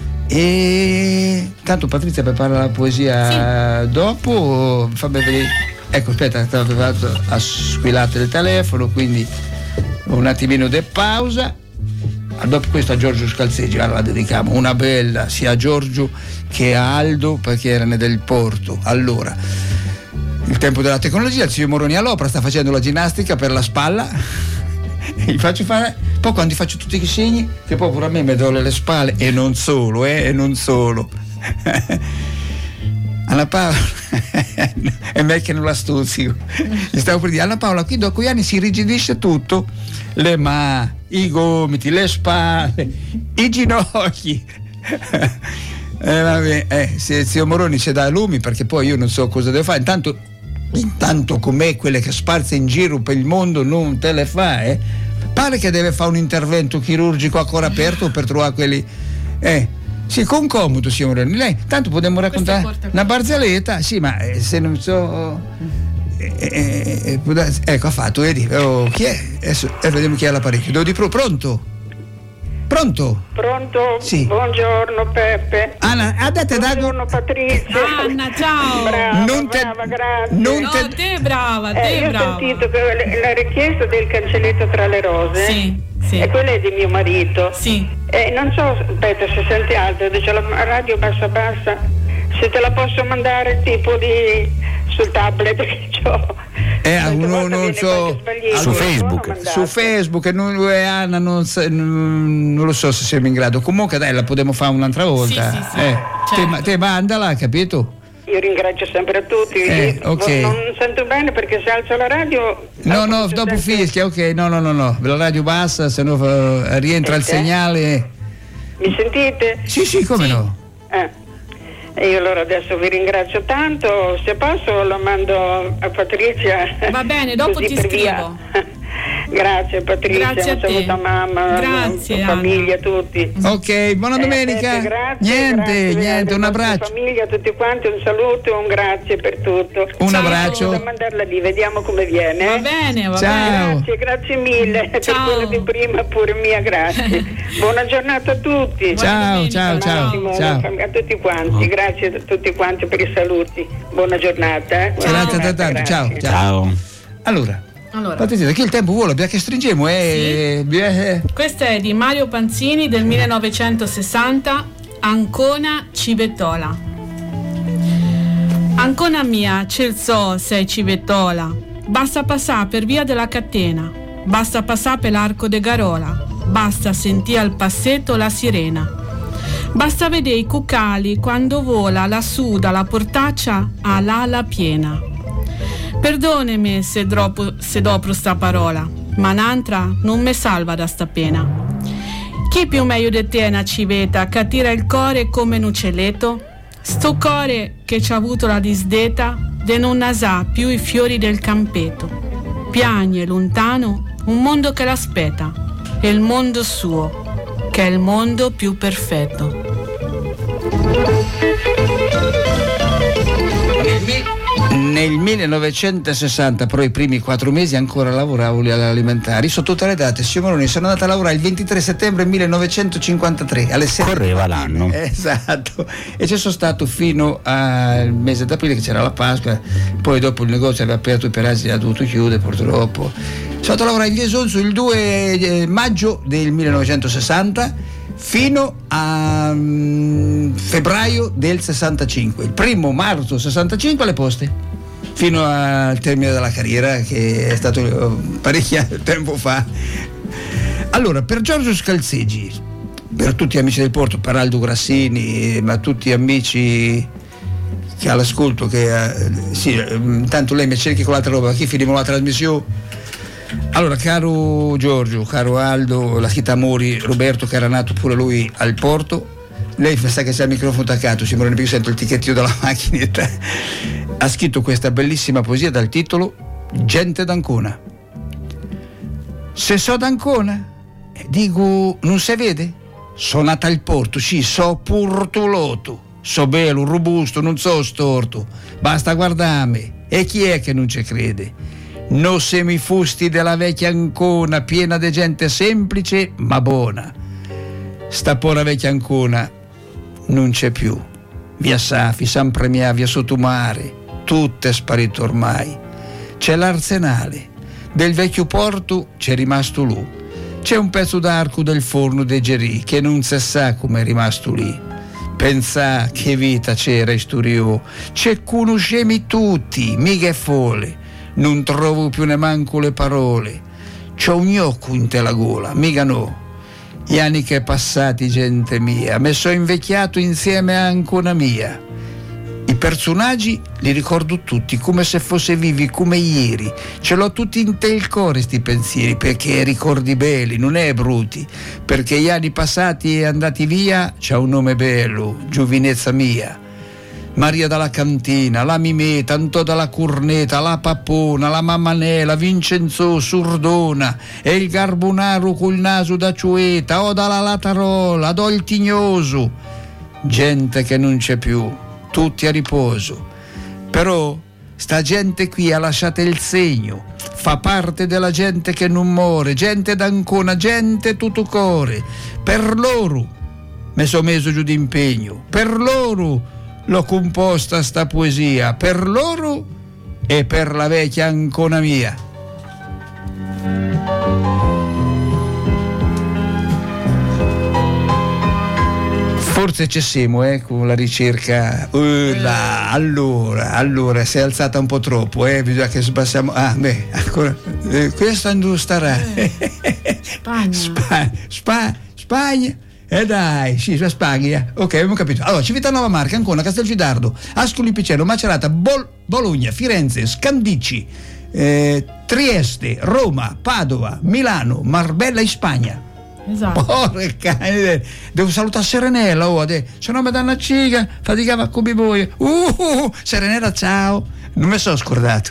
Speaker 1: E tanto Patrizia prepara la poesia, sì. Dopo fammi vedere. Ecco, aspetta, ha squillato il telefono, quindi un attimino di pausa. Dopo questo a Giorgio Scalzeggi, allora la dedichiamo una bella sia a Giorgio che a Aldo, perché erano del Porto. Allora, il tempo della tecnologia, il signor Moroni all'opera sta facendo la ginnastica per la spalla. Gli faccio fare, poi quando gli faccio tutti i segni, che poi pure a me mi dole le spalle, e non solo. Anna Paola è meglio che non la stuzzico. Gli stavo per dire, Anna Paola, qui dopo gli anni si irrigidisce tutto, le mani, i gomiti, le spalle, i ginocchi. Se zio Moroni ci dà lumi, perché poi io non so cosa devo fare. Intanto con me quelle che sparse in giro per il mondo non te le fa, pare che deve fare un intervento chirurgico a cuore aperto per trovare quelli. Sì, con comodo, signor Moroni. Lei tanto potremmo raccontare una barzelletta, sì, ma se non so. Ecco, ha fatto, vedi, chi è? Adesso vediamo chi è all'apparecchio. Devo dire pronto?
Speaker 5: Pronto?
Speaker 1: Sì.
Speaker 5: Buongiorno Peppe.
Speaker 1: Anna,
Speaker 5: buongiorno Patrizia.
Speaker 4: Anna, ciao.
Speaker 5: Brava, grazie.
Speaker 4: Te brava.
Speaker 5: Io ho sentito che la richiesta del cancelletto tra le rose.
Speaker 4: Sì.
Speaker 5: E quella è di mio marito.
Speaker 4: Sì.
Speaker 5: Non so, aspetta, se senti alto, dice la radio bassa, se te la posso mandare tipo sul tablet che c'ho.
Speaker 1: Non so, su Facebook Anna non lo so se siamo in grado. Comunque dai, la potremo fare un'altra volta. Sì, certo. Te mandala, capito?
Speaker 5: Io ringrazio sempre a tutti.
Speaker 1: Okay.
Speaker 5: Non sento bene perché se alzo la radio.
Speaker 1: No, dopo fischia, ok, no. La radio bassa, se no rientra il segnale.
Speaker 5: Mi sentite?
Speaker 1: Sì, come no?
Speaker 5: E io allora adesso vi ringrazio tanto, se posso lo mando a Patrizia.
Speaker 4: Va bene, dopo ti scrivo.
Speaker 5: Grazie Patrizia,
Speaker 4: grazie a te.
Speaker 5: Saluto a mamma,
Speaker 4: grazie,
Speaker 5: a famiglia, tutti.
Speaker 1: Ok, buona domenica. Niente, un abbraccio.
Speaker 5: Famiglia, tutti quanti, un saluto e un grazie per tutto.
Speaker 1: Un abbraccio.
Speaker 5: Da mandarla lì, vediamo come viene.
Speaker 4: Va bene.
Speaker 5: Grazie mille. Per quella di prima pure mia, grazie. Buona giornata a tutti.
Speaker 1: Ciao.
Speaker 5: A tutti quanti, grazie a tutti quanti per i saluti. Buona giornata.
Speaker 1: Grazie tanto. Ciao. Allora, Patrizia, che il tempo vola, perché stringiamo.
Speaker 4: Sì. Questa è di Mario Panzini del 1960, Ancona Civettola. Ancona mia, c'è so sei civettola, basta passare per via della catena, basta passare per l'arco de Garola, basta sentire al passetto la sirena, basta vedere i cuccali quando vola lassù dalla portaccia all'ala piena. Perdonami se dopo sta parola, ma un'altra non me salva da sta pena. Chi più meglio di te è una civetta che tira il cuore come un uccelletto? Sto cuore che ci ha avuto la disdetta de non nasà più i fiori del campetto. Piagne lontano un mondo che l'aspetta, e il mondo suo, che è il mondo più perfetto.
Speaker 1: Nel 1960, però i primi 4 mesi ancora lavoravo lì all'alimentari. Su tutte le date, signor Moroni, sono andato a lavorare il 23 settembre 1953 alle 7.
Speaker 2: Correva l'anno.
Speaker 1: Esatto. E ci sono stato fino al mese d'aprile, che c'era la Pasqua. Poi dopo il negozio aveva aperto i Perasi, ha dovuto chiudere purtroppo. Sono andato a lavorare in Via Sonzo il 2 maggio del 1960 fino a febbraio del 65, il 1 marzo 65 alle poste, fino al termine della carriera, che è stato parecchio tempo fa. Allora, per Giorgio Scalzeggi, per tutti gli amici del Porto, per Aldo Grassini, ma tutti amici che all'ascolto, che sì, intanto lei mi cerchi con l'altra roba, chi finimo la trasmissione. Allora, caro Giorgio, caro Aldo, la scritta Amori, Roberto, che era nato pure lui al Porto, lei sa che c'è il microfono attaccato, sembra che sento il ticchettio della macchinetta. Ha scritto questa bellissima poesia dal titolo Gente d'Ancona. Se so d'Ancona, dico, non si vede? Sono nata al Porto, sì, so purtuloto, so bello, robusto, non so storto, basta guardarmi. E chi è che non ci crede? No semifusti della vecchia Ancona, piena di gente semplice ma buona. Sta pora vecchia Ancona non c'è più. Via Safi, San Premià, via Sottomare, tutto è sparito ormai. C'è l'arsenale del vecchio porto, c'è rimasto lui. C'è un pezzo d'arco del forno dei Gerì che non si sa come è rimasto lì. Pensa che vita c'era in Sturio, ci conoscemi tutti, mica è folle. Non trovo più nemanco le parole. C'ho un gnocco in te la gola, mica no. Gli anni che è passati, gente mia, me so invecchiato insieme a Ancona mia. I personaggi li ricordo tutti come se fosse vivi, come ieri. Ce l'ho tutti in te il cuore sti pensieri, perché ricordi belli, non è brutti. Perché gli anni passati e andati via c'ha un nome bello, giovinezza mia. Maria dalla Cantina, la Mimeta, Antò dalla Corneta, la Pappona, la Mammanella, Vincenzo Surdona e il Garbonaro col naso da ciueta, o dalla Latarola, do il Tignoso. Gente che non c'è più, tutti a riposo. Però sta gente qui ha lasciato il segno, fa parte della gente che non muore, gente d'Ancona, gente tutto cuore. Per loro mi sono messo giù d'impegno, per loro l'ho composta sta poesia, per loro e per la vecchia Ancona mia. Forse ci siamo con la ricerca. Allora si è alzata un po' troppo, bisogna che sbassiamo. Ancora questa industria. Spagna. Dai, sì, la Spagna. Ok, abbiamo capito. Allora, Civitanova Marca, Ancona, Castelfidardo, Ascoli Piceno, Macerata, Bologna, Firenze, Scandicci, Trieste, Roma, Padova, Milano, Marbella in Spagna.
Speaker 4: Esatto.
Speaker 1: Porca, devo salutare Serenella, se no mi danno una ciga, faticava come voi. Serenella, ciao. Non mi sono scordato.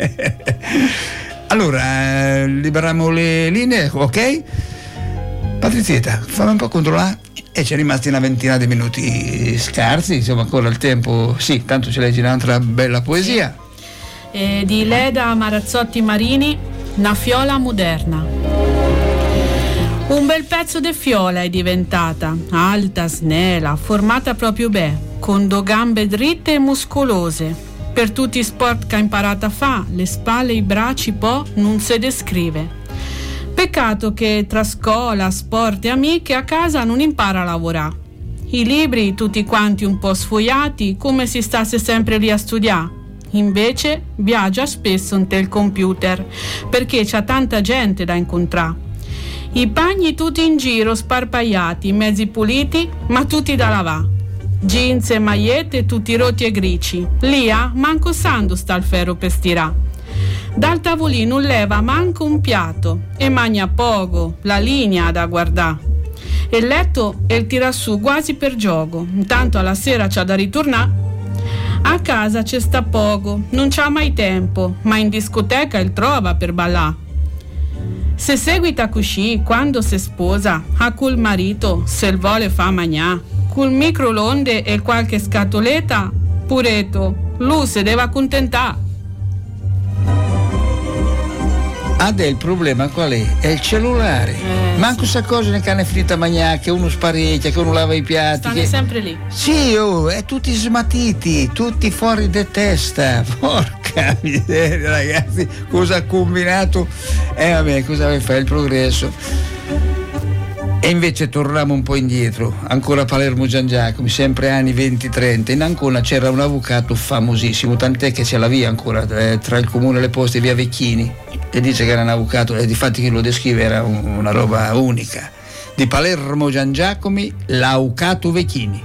Speaker 1: Allora, liberiamo le linee, ok? Patrizietta, fammi un po' controllare. E c'è rimasti una ventina di minuti scarsi, insomma ancora il tempo. Sì, tanto ci leggi un'altra bella poesia.
Speaker 4: Sì. Di Leda Marazzotti Marini, Una fiola moderna. Un bel pezzo di fiola è diventata, alta, snella, formata proprio bene, con 2 gambe dritte e muscolose. Per tutti i sport che ha imparato a fa, le spalle e i bracci non si descrive. Peccato che tra scuola, sport e amiche a casa non impara a lavorare. I libri tutti quanti un po' sfogliati, come si stasse sempre lì a studiare. Invece viaggia spesso in tel computer, perché c'ha tanta gente da incontrare. I bagni tutti in giro sparpagliati, mezzi puliti, ma tutti da lavare. Jeans e magliette tutti rotti e grici. Lia manco sando sta il ferro per stirà. Dal tavolino non leva manco un piatto e mangia poco, la linea da guardare. E il letto e il tira su quasi per gioco, intanto alla sera c'ha da ritornare. A casa c'è sta poco, non c'ha mai tempo, ma in discoteca il trova per ballà. Se seguita così, quando si sposa, a col marito, se il vuole fa magnà, col microonde e qualche scatoletta, pureto, lui se deve accontentare.
Speaker 1: Il problema qual è? È il cellulare. Manco sta cosa ne canne finita a mangiare, che uno sparecchia, che uno lava i piatti.
Speaker 4: Stanno sempre lì.
Speaker 1: Sì, è tutti smatiti, tutti fuori di testa. Porca miseria, ragazzi, cosa ha combinato? Vabbè, cosa vuoi fare? Il progresso. E invece torniamo un po' indietro, ancora Palermo Gian Giacomi, sempre anni 20-30. In Ancona c'era un avvocato famosissimo, tant'è che c'è la via ancora tra il comune e le poste, via Vecchini, e dice che era un avvocato, e difatti chi lo descrive era una roba unica. Di Palermo Gian Giacomi, l'avvocato Vecchini.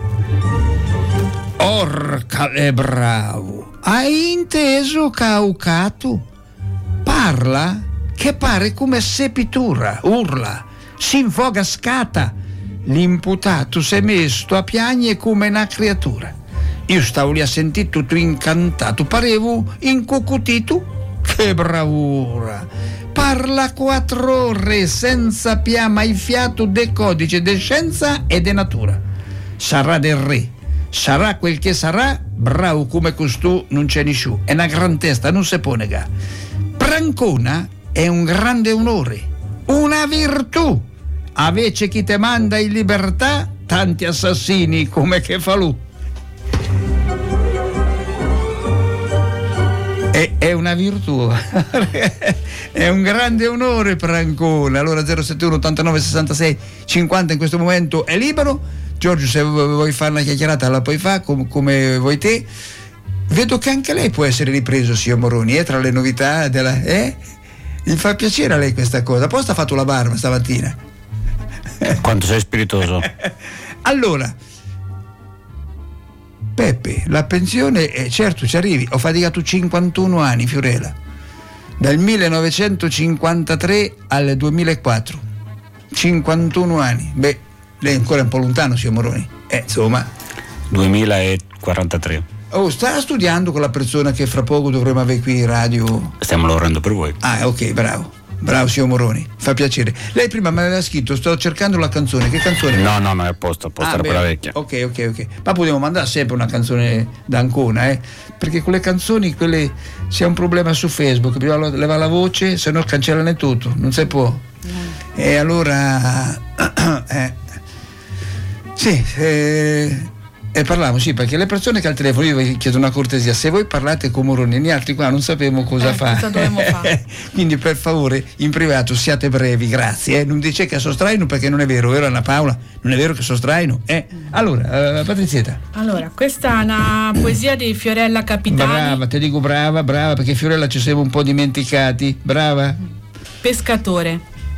Speaker 1: Orca è bravo! Hai inteso che avvocato? Parla che pare come sepitura, urla, si infoga scata. L'imputato si è messo a piagne come una creatura. Io stavo lì a sentire tutto incantato, parevo incucutito. Che bravura! Parla 4 ore senza pia mai fiato de codice de scienza e de natura. Sarà del re, sarà quel che sarà, bravo come costù non c'è nessuno. È una gran testa, non si può negare. Brancona è un grande onore, una virtù. Avece chi te manda in libertà tanti assassini come che fa lui. È una virtù. È un grande onore per Ancona. Allora 071 89 66 50 in questo momento è libero. Giorgio, se vuoi fare una chiacchierata la puoi fare come vuoi te. Vedo che anche lei può essere ripreso, signor Moroni, tra le novità della gli fa piacere a lei questa cosa. Apposta ha fatto la barba stamattina.
Speaker 2: Quanto sei spiritoso.
Speaker 1: Allora Peppe, la pensione, certo ci arrivi, ho faticato 51 anni, Fiorella, dal 1953 al 2004, 51 anni. Beh, lei è ancora un po' lontano, signor Moroni, insomma
Speaker 2: 2043.
Speaker 1: Sta studiando con la persona che fra poco dovremo avere qui in radio.
Speaker 2: Stiamo lavorando per voi.
Speaker 1: Ok, bravo, signor Moroni, fa piacere. Lei prima mi aveva scritto, sto cercando la canzone. Che canzone?
Speaker 2: No, è a posto, era quella vecchia.
Speaker 1: Ok. Ma possiamo mandare sempre una canzone d'Ancona, perché con le canzoni, quelle, c'è un problema su Facebook, bisogna leva la voce, se no cancellano tutto, non si può. E allora e parliamo, sì, perché le persone che al telefono, io vi chiedo una cortesia, se voi parlate con Moroni, gli altri qua non sappiamo cosa fare.
Speaker 4: Cosa dovremmo fare?
Speaker 1: Quindi per favore in privato siate brevi, grazie. Non dice che sostраino, perché non è vero Anna Paola, non è vero che sostраino. Allora, Patrizietta.
Speaker 4: Allora, questa è una poesia di Fiorella Capitani.
Speaker 1: Brava, ti dico brava, perché Fiorella ci siamo un po' dimenticati. Brava.
Speaker 4: Pescatore.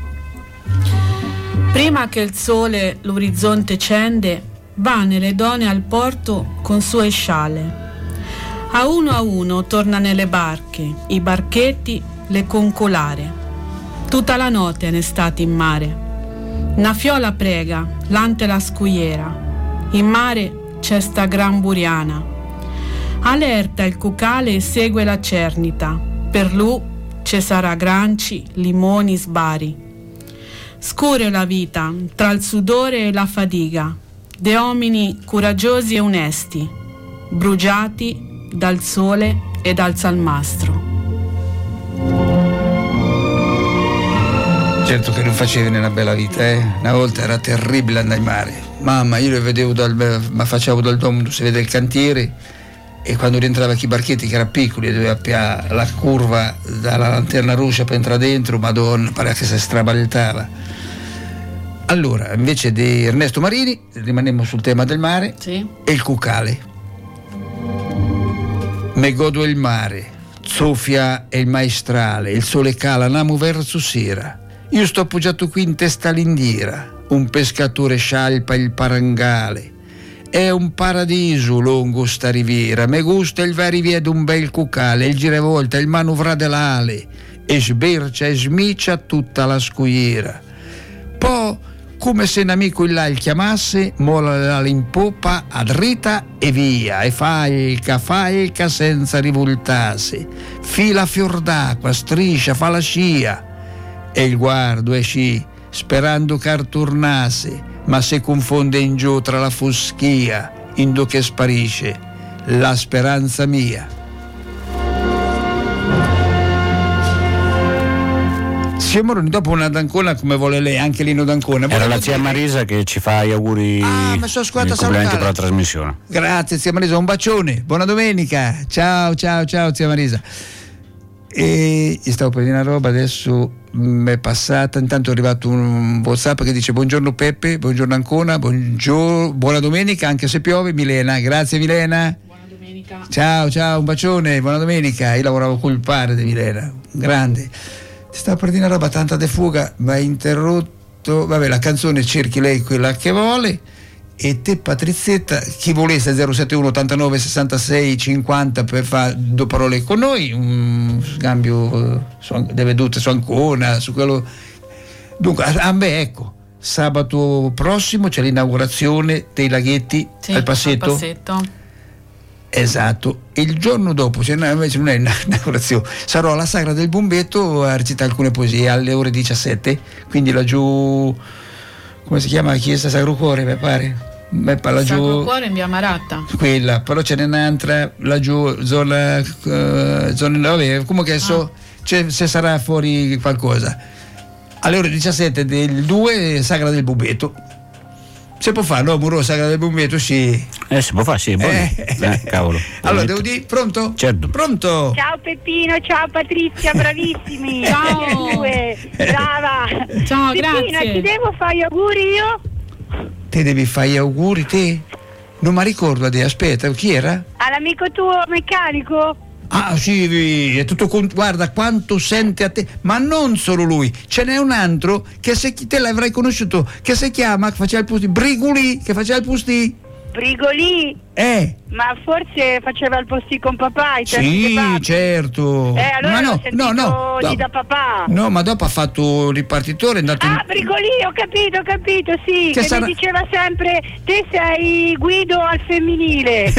Speaker 4: Prima che il sole l'orizzonte cende, va nelle donne al porto con sue sciale. A uno torna nelle barche, i barchetti le concolare. Tutta la notte ne stati in mare. Una fiola prega, l'ante la scuiera. In mare c'è sta gran buriana. Alerta il cucale e segue la cernita. Per lui ci sarà granci, limoni, sbari. Scure la vita tra il sudore e la fatica, de uomini coraggiosi e onesti, bruciati dal sole e dal salmastro.
Speaker 1: Certo che non facevi nella bella vita, una volta era terribile andare in mare. Mamma, io le vedevo ma facevo dal domo, si vede il cantiere, e quando rientrava chi barchetti che erano piccoli, doveva piare la curva dalla lanterna rossa per entrare dentro, madonna, pareva che si strabaltava. Allora, invece di Ernesto Marini, rimaniamo sul tema del mare,
Speaker 4: sì.
Speaker 1: E il cucale. Me godo il mare, soffia il maestrale, il sole cala, andiamo verso sera. Io sto appoggiato qui in testa all'indiera, un pescatore scialpa il parangale, È un paradiso lungo sta riviera, me gusta il varivia d'un bel cucale, il girevolta, il manovra dell'ale, e sbircia e smicia tutta la scuiera. Poi, come se un amico il là il chiamasse, mola l'ala in poppa, a dritta e via, e falca senza rivoltarsi, fila fior d'acqua, striscia, fa la scia, e il guardo esci, sperando che tornasse, ma se confonde in giù tra la foschia, indo che sparisce la speranza mia. Siamo dopo una d'Ancona come vuole lei, anche l'Inno d'Ancona.
Speaker 2: Era la zia Marisa che ci fa gli auguri complimenti per la trasmissione.
Speaker 1: Grazie zia Marisa, un bacione, buona domenica, ciao zia Marisa. E gli stavo per dire una roba, adesso mi è passata, intanto è arrivato un WhatsApp che dice buongiorno Peppe, buongiorno Ancona, buona domenica anche se piove. Milena, grazie Milena.
Speaker 4: Buona domenica.
Speaker 1: Ciao, un bacione, buona domenica. Io lavoravo col padre di Milena, grande. Ti stavo per dire una roba, tanta de fuga, ma hai interrotto. Vabbè, la canzone cerchi lei quella che vuole. E te Patrizietta, chi volesse 071 89 66 50 per fare due parole con noi, un scambio delle vedute su Ancona, su quello. Dunque, ecco, sabato prossimo c'è l'inaugurazione dei laghetti al Passetto. Esatto, e il giorno dopo, invece non è inaugurazione, sarò alla Sagra del Bombetto a recitare alcune poesie alle ore 17, quindi laggiù, come si chiama la chiesa Sacro Cuore, mi pare?
Speaker 4: Sacro Cuore in via Maratta.
Speaker 1: Quella, però ce n'è un'altra laggiù, zona vabbè, comunque se sarà fuori qualcosa. Alle ore 17 del 2 Sagra del Bombetto. Si può fare, no, Muro, Sagra del Bombetto, sì.
Speaker 2: Si può fare, sì, cavolo.
Speaker 1: Allora, devo dire, pronto?
Speaker 2: Certo.
Speaker 1: Pronto?
Speaker 5: Ciao Peppino, ciao Patrizia, bravissimi.
Speaker 4: Ciao.
Speaker 5: Brava.
Speaker 4: Ciao,
Speaker 5: Peppino,
Speaker 4: grazie.
Speaker 5: ti devo fare gli auguri io?
Speaker 1: Te devi fare gli auguri, te? Non mi ricordo adesso, aspetta, chi era?
Speaker 5: All'amico tuo meccanico?
Speaker 1: Ah sì, è tutto guarda quanto sente a te, ma non solo lui, ce n'è un altro che se te l'avrai conosciuto, che si chiama, che faceva il pusti, Briguli, che faceva il pusti.
Speaker 5: Brigoli? Ma forse faceva il posti con papà,
Speaker 1: sì, certo.
Speaker 5: Allora l'ho sentito di da papà.
Speaker 1: No, ma dopo ha fatto il ripartitore, è andato
Speaker 5: Brigoli, ho capito, sì, che mi diceva sempre te sei Guido al femminile.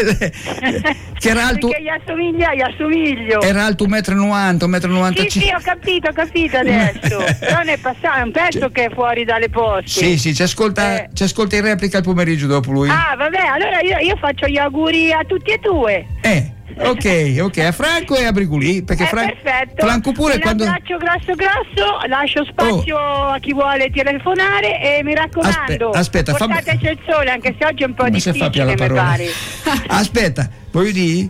Speaker 1: Che era alto.
Speaker 5: Perché gli assomiglio.
Speaker 1: Era alto 1,90 m.
Speaker 5: Sì, ho capito adesso. Però ne è passato, è un pezzo che è fuori dalle poste.
Speaker 1: Sì, ci ascolta in replica il pomeriggio dopo lui.
Speaker 5: Ah, vabbè, allora io faccio gli auguri a tutti e due.
Speaker 1: Ok, a Franco e a Briguli, perché
Speaker 5: perfetto.
Speaker 1: Franco pure
Speaker 5: un abbraccio grosso, lascio spazio a chi vuole telefonare e mi raccomando, portateci il sole, anche se oggi è un po' difficile, mi pare.
Speaker 1: Aspetta, voglio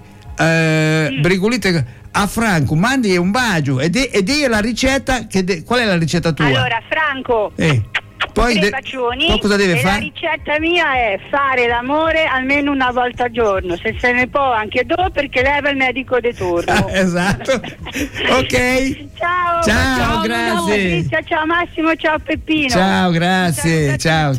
Speaker 1: dire, Briguli a Franco mandi un bacio e di la ricetta, qual è la ricetta tua?
Speaker 5: Allora Franco,
Speaker 1: poi
Speaker 5: bacioni,
Speaker 1: cosa deve fare?
Speaker 5: La ricetta mia è fare l'amore almeno una volta al giorno, se se ne può anche dopo, perché leva il medico di turno.
Speaker 1: Esatto. Ok.
Speaker 5: Ciao,
Speaker 1: grazie.
Speaker 5: Ciao Massimo, ciao Peppino.
Speaker 1: Ciao, grazie. Ciao.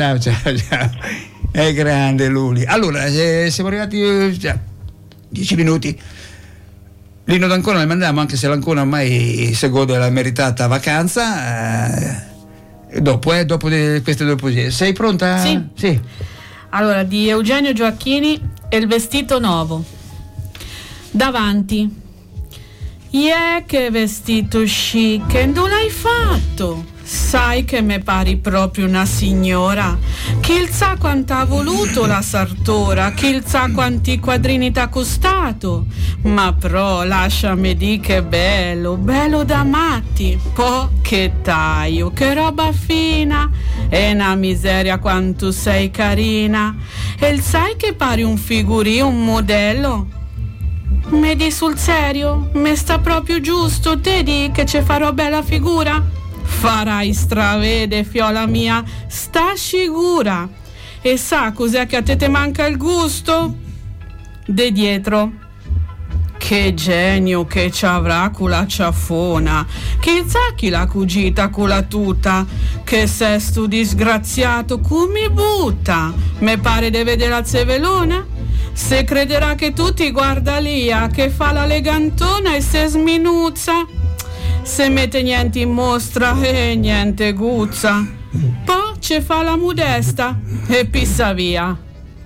Speaker 1: È grande Luli. Allora, siamo arrivati 10 minuti. L'Inno d'Ancona le mandiamo, anche se l'Ancona ormai si gode la meritata vacanza. Dopo queste due poesie. Sei pronta?
Speaker 4: Sì. Allora, di Eugenio Gioacchini, e il vestito nuovo. Davanti. Che vestito chic, e dove l'hai fatto? Sai che me pari proprio una signora. Chi sa quanto ha voluto la sartora, chi sa quanti quadrini t'ha costato. Ma però lasciami di che bello da matti. Po' che taglio, che roba fina. E una miseria quanto sei carina. E sai che pari un figurino, un modello. Me di sul serio? Me sta proprio giusto, te di che ci farò bella figura? Farai stravede, fiola mia, sta sicura. E sa cos'è che a te manca il gusto? De dietro. Che genio che ci avrà con la ciaffona, chissà chi l'ha cugita con la tuta, che se stu disgraziato come butta, me pare di vedere la zevelona, se crederà che tu ti guarda Lia, che fa la legantona e se sminuzza, se mette niente in mostra e niente guzza, poi ce fa la modesta e pissa via.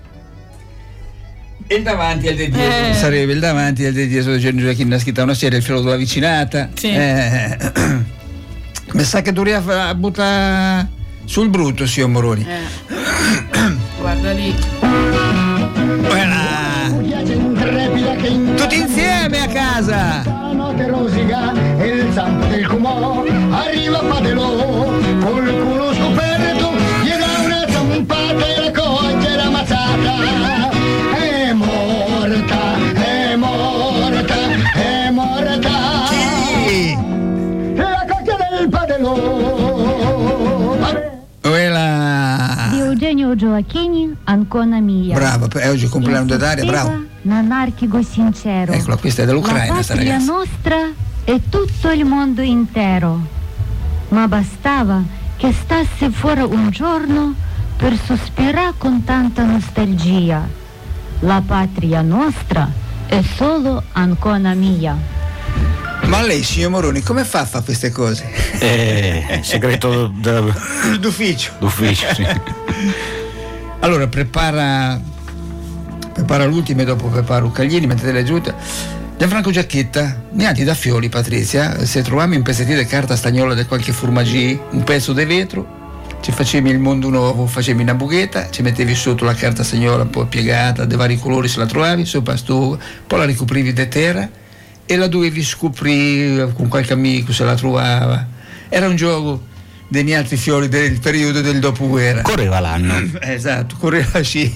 Speaker 1: Il davanti e il di dietro sarebbe il davanti e il di dietro di Gianni Gioacchini ha scritto una serie, il filo della vicinata.
Speaker 4: Sì.
Speaker 1: Mi sa che dovrei buttare sul brutto, signor Moroni.
Speaker 4: Guarda lì.
Speaker 1: Tutti insieme a casa.
Speaker 11: La notte rosica e il zampo del Cumò arriva Padelò col culo scoperto, gli dà una zampata e la coglie la mazzata. La cocchia del Padelò.
Speaker 1: Di
Speaker 12: Eugenio Gioacchini, Ancona mia.
Speaker 1: Brava, oggi è il compleanno di Daria, bravo.
Speaker 12: Anarchico sincero.
Speaker 1: Eccola, questa è dall'Ucraina, sta ragazza.
Speaker 12: La nostra e tutto il mondo intero. Ma bastava che stasse fuori un giorno per sospirare con tanta nostalgia. La patria nostra è solo Ancona mia.
Speaker 1: Ma lei, signor Moroni, come fa a fare queste cose?
Speaker 2: Segreto
Speaker 1: d'ufficio.
Speaker 2: D'ufficio, sì.
Speaker 1: Allora, prepara l'ultima e dopo prepara Ucaglini, mentre l'hai giunta. Gianfranco Giacchetta, niente da fiori, Patrizia. Se troviamo un pezzettino di carta stagnola di qualche formaggi, un pezzo di vetro, ci facevi il mondo nuovo, facevi una buchetta, ci mettevi sotto la carta stagnola un po' piegata, dei vari colori se la trovavi, sopra poi la ricoprivi di terra e la dovevi scoprire con qualche amico se la trovava. Era un gioco degli altri fiori del periodo del dopoguerra.
Speaker 2: Correva l'anno.
Speaker 1: Esatto, correva sì.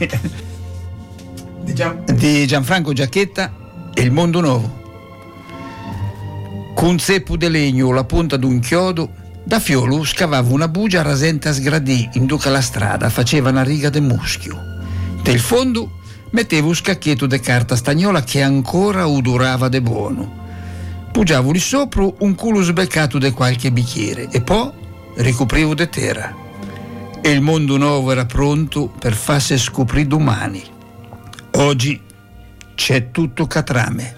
Speaker 1: Di Gianfranco Giacchetta e il mondo nuovo. Con un ceppo di legno o la punta d'un chiodo, da fiolo scavava una bugia rasente a sgradì, in duca la strada, faceva una riga de muschio. Del fondo mettevo un scacchetto di carta stagnola che ancora odorava de buono. Pugiavo lì sopra un culo sbeccato di qualche bicchiere e poi ricoprivo de terra. E il mondo nuovo era pronto per farsi scoprire domani. Oggi c'è tutto catrame.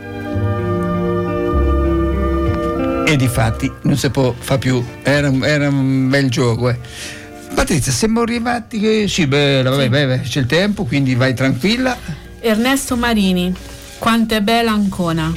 Speaker 1: E difatti non si può fa più. Era un bel gioco. Patrizia, siamo arrivati che sì, vabbè, c'è il tempo, quindi vai tranquilla.
Speaker 4: Ernesto Marini, quant'è bella Ancona.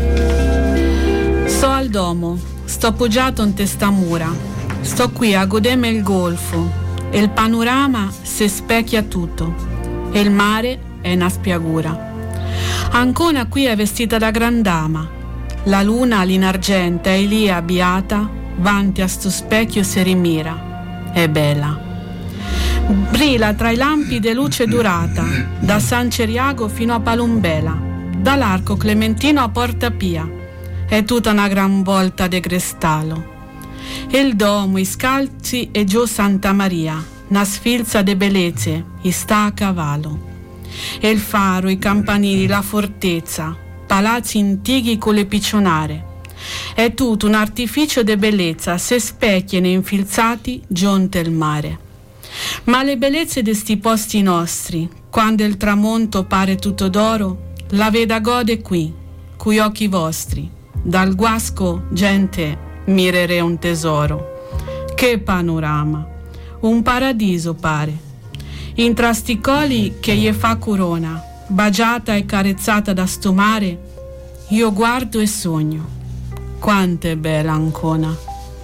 Speaker 4: Sto al domo, sto appoggiato in testa mura, sto qui a godermi il golfo e il panorama si specchia tutto e il mare è una spiagura. Ancona qui è vestita da grandama, la luna in argento è lì abbiata, vanti a sto specchio si rimira. È bella. Brilla tra i lampi de luce durata, da San Ceriago fino a Palumbela, dall'Arco Clementino a Porta Pia. È tutta una gran volta de cristallo. Il domo, i scalzi e giù Santa Maria, una sfilza de bellezze, sta a cavallo. E il faro, i campanili, la fortezza, palazzi antichi con le piccionare. È tutto un artificio de bellezza, se specchiano infilzati giunte il mare. Ma le bellezze de sti posti nostri, quando il tramonto pare tutto d'oro, la veda gode qui, coi occhi vostri. Dal guasco, gente, mirerei un tesoro. Che panorama, un paradiso pare. In trasticoli che gli fa corona, baciata e carezzata da sto mare, io guardo e sogno. Quanto è bella Ancona.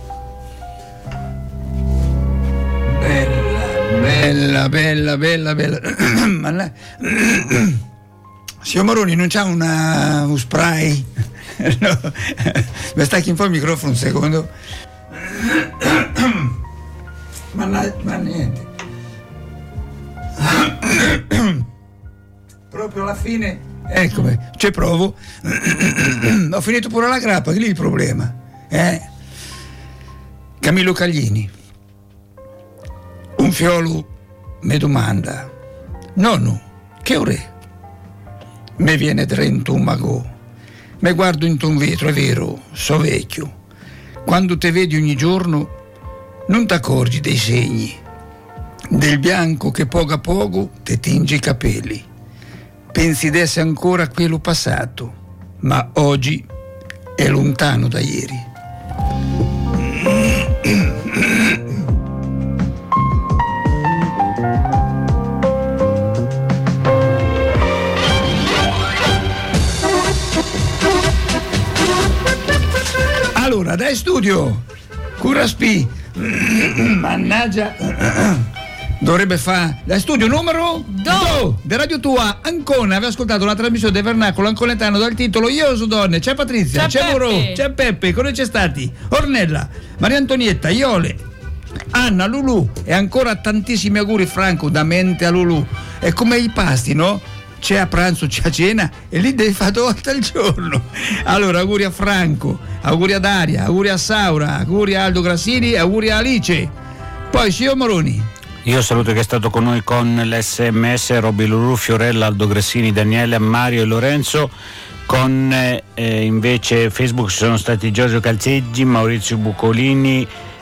Speaker 1: Bella. Ma lei... Signor Moroni, non c'ha uno spray? No. Mi stacchi un po' il microfono un secondo. Ma niente. Proprio alla fine. Eccomi, ci provo. Ho finito pure la grappa, che lì è il problema. Camillo Caglini. Un fiolo mi domanda: nonno, che ore? Mi viene drento un mago Me guardo in un vetro, è vero, so vecchio. Quando te vedi ogni giorno non t'accorgi dei segni, del bianco che poco a poco te tinge i capelli. Pensi d'essere ancora quello passato, ma oggi è lontano da ieri. Allora, dai studio, Curaspi, mannaggia, dovrebbe fare dai studio numero 2 di Radio Tua Ancona. Aveva ascoltato la trasmissione del Vernacolo Anconetano dal titolo Io so donne. C'è Patrizia, c'è Moro, c'è Peppe, con noi c'è stati Ornella, Maria Antonietta, Iole, Anna, Lulù e ancora tantissimi auguri Franco, da mente a Lulù. È come i pasti, no? C'è a pranzo, c'è a cena e lì devi fare 2 volte al giorno. Allora auguri a Franco, auguri a Daria, auguri a Saura, auguri a Aldo Grassini, auguri a Alice. Poi signor Moroni.
Speaker 2: Io saluto che è stato con noi con l'SMS Roby Lulu, Fiorella, Aldo Grassini, Daniele, Mario e Lorenzo. Con invece Facebook ci sono stati Giorgio Calzeggi, Maurizio Bucolini,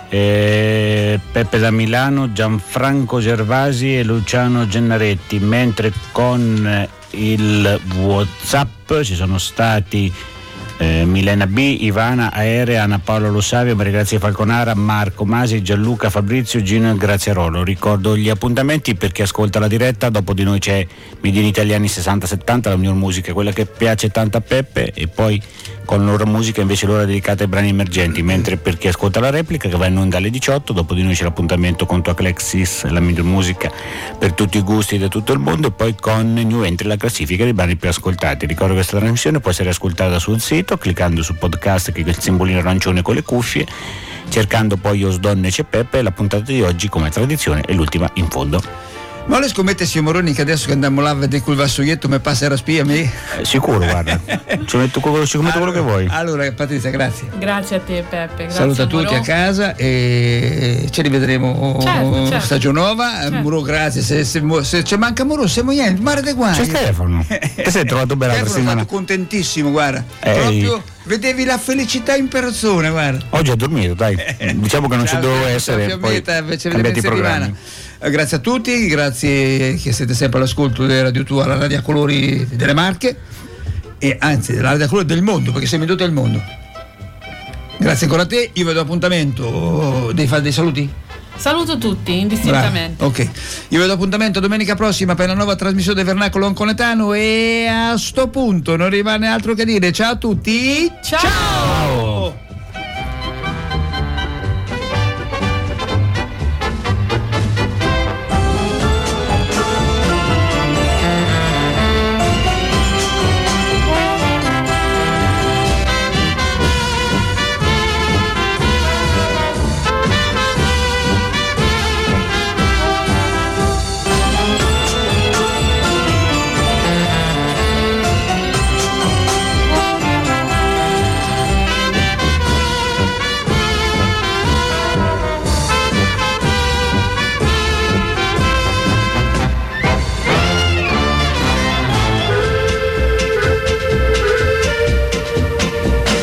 Speaker 2: Peppe da Milano, Gianfranco Gervasi e Luciano Gennaretti, mentre con il WhatsApp ci sono stati Milena B, Ivana Aerea, Anna Paola Lo Savio, Maria Grazia Falconara, Marco Masi, Gianluca Fabrizio, Gino e Graziarolo. Ricordo gli appuntamenti per chi ascolta la diretta. Dopo di noi c'è Made in Italy anni 60-70, la miglior musica, quella che piace tanto a Peppe, e poi con loro musica invece l'ora dedicata ai brani emergenti, mentre per chi ascolta la replica che va in onda alle 18, dopo di noi c'è l'appuntamento con Tuaclexis, la miglior musica per tutti i gusti da tutto il mondo, e poi con New Entry la classifica dei brani più ascoltati. Ricordo che questa trasmissione può essere ascoltata sul sito cliccando su podcast, che è il simbolino arancione con le cuffie, cercando poi Io so donne c'è Peppe. La puntata di oggi, come tradizione, è l'ultima in fondo.
Speaker 1: Ma le scommette, signor Moroni, che adesso che andiamo là a vedere quel vassoietto mi passa la spia a me?
Speaker 2: Sicuro, guarda. Ci metto quello che vuoi.
Speaker 1: Allora, Patrizia, grazie.
Speaker 4: Grazie a te, Peppe. Grazie.
Speaker 1: Saluta tutti a casa e ci rivedremo
Speaker 4: certo.
Speaker 1: stagione nuova. Certo. Muro, grazie. Se ci manca Muro, siamo niente. Mare de guai.
Speaker 2: C'è Stefano. Ti sei trovato bene la settimana?
Speaker 1: Sono stato contentissimo, guarda. Proprio vedevi la felicità in persona, guarda.
Speaker 2: Oggi ha dormito, dai. Diciamo che non ci dovevo essere. Poi cambiati i programmi.
Speaker 1: Grazie a tutti, grazie che siete sempre all'ascolto della Radio Tua, la radio a colori delle Marche, e anzi la radio a colori del mondo, perché sei venuto al mondo. Grazie ancora a te. Io vedo appuntamento. Devi fare dei saluti?
Speaker 4: Saluto tutti indistintamente.
Speaker 1: Bravo. Ok, io vedo appuntamento domenica prossima per la nuova trasmissione del Vernacolo Anconetano, e a sto punto non rimane altro che dire ciao a tutti.
Speaker 4: Ciao.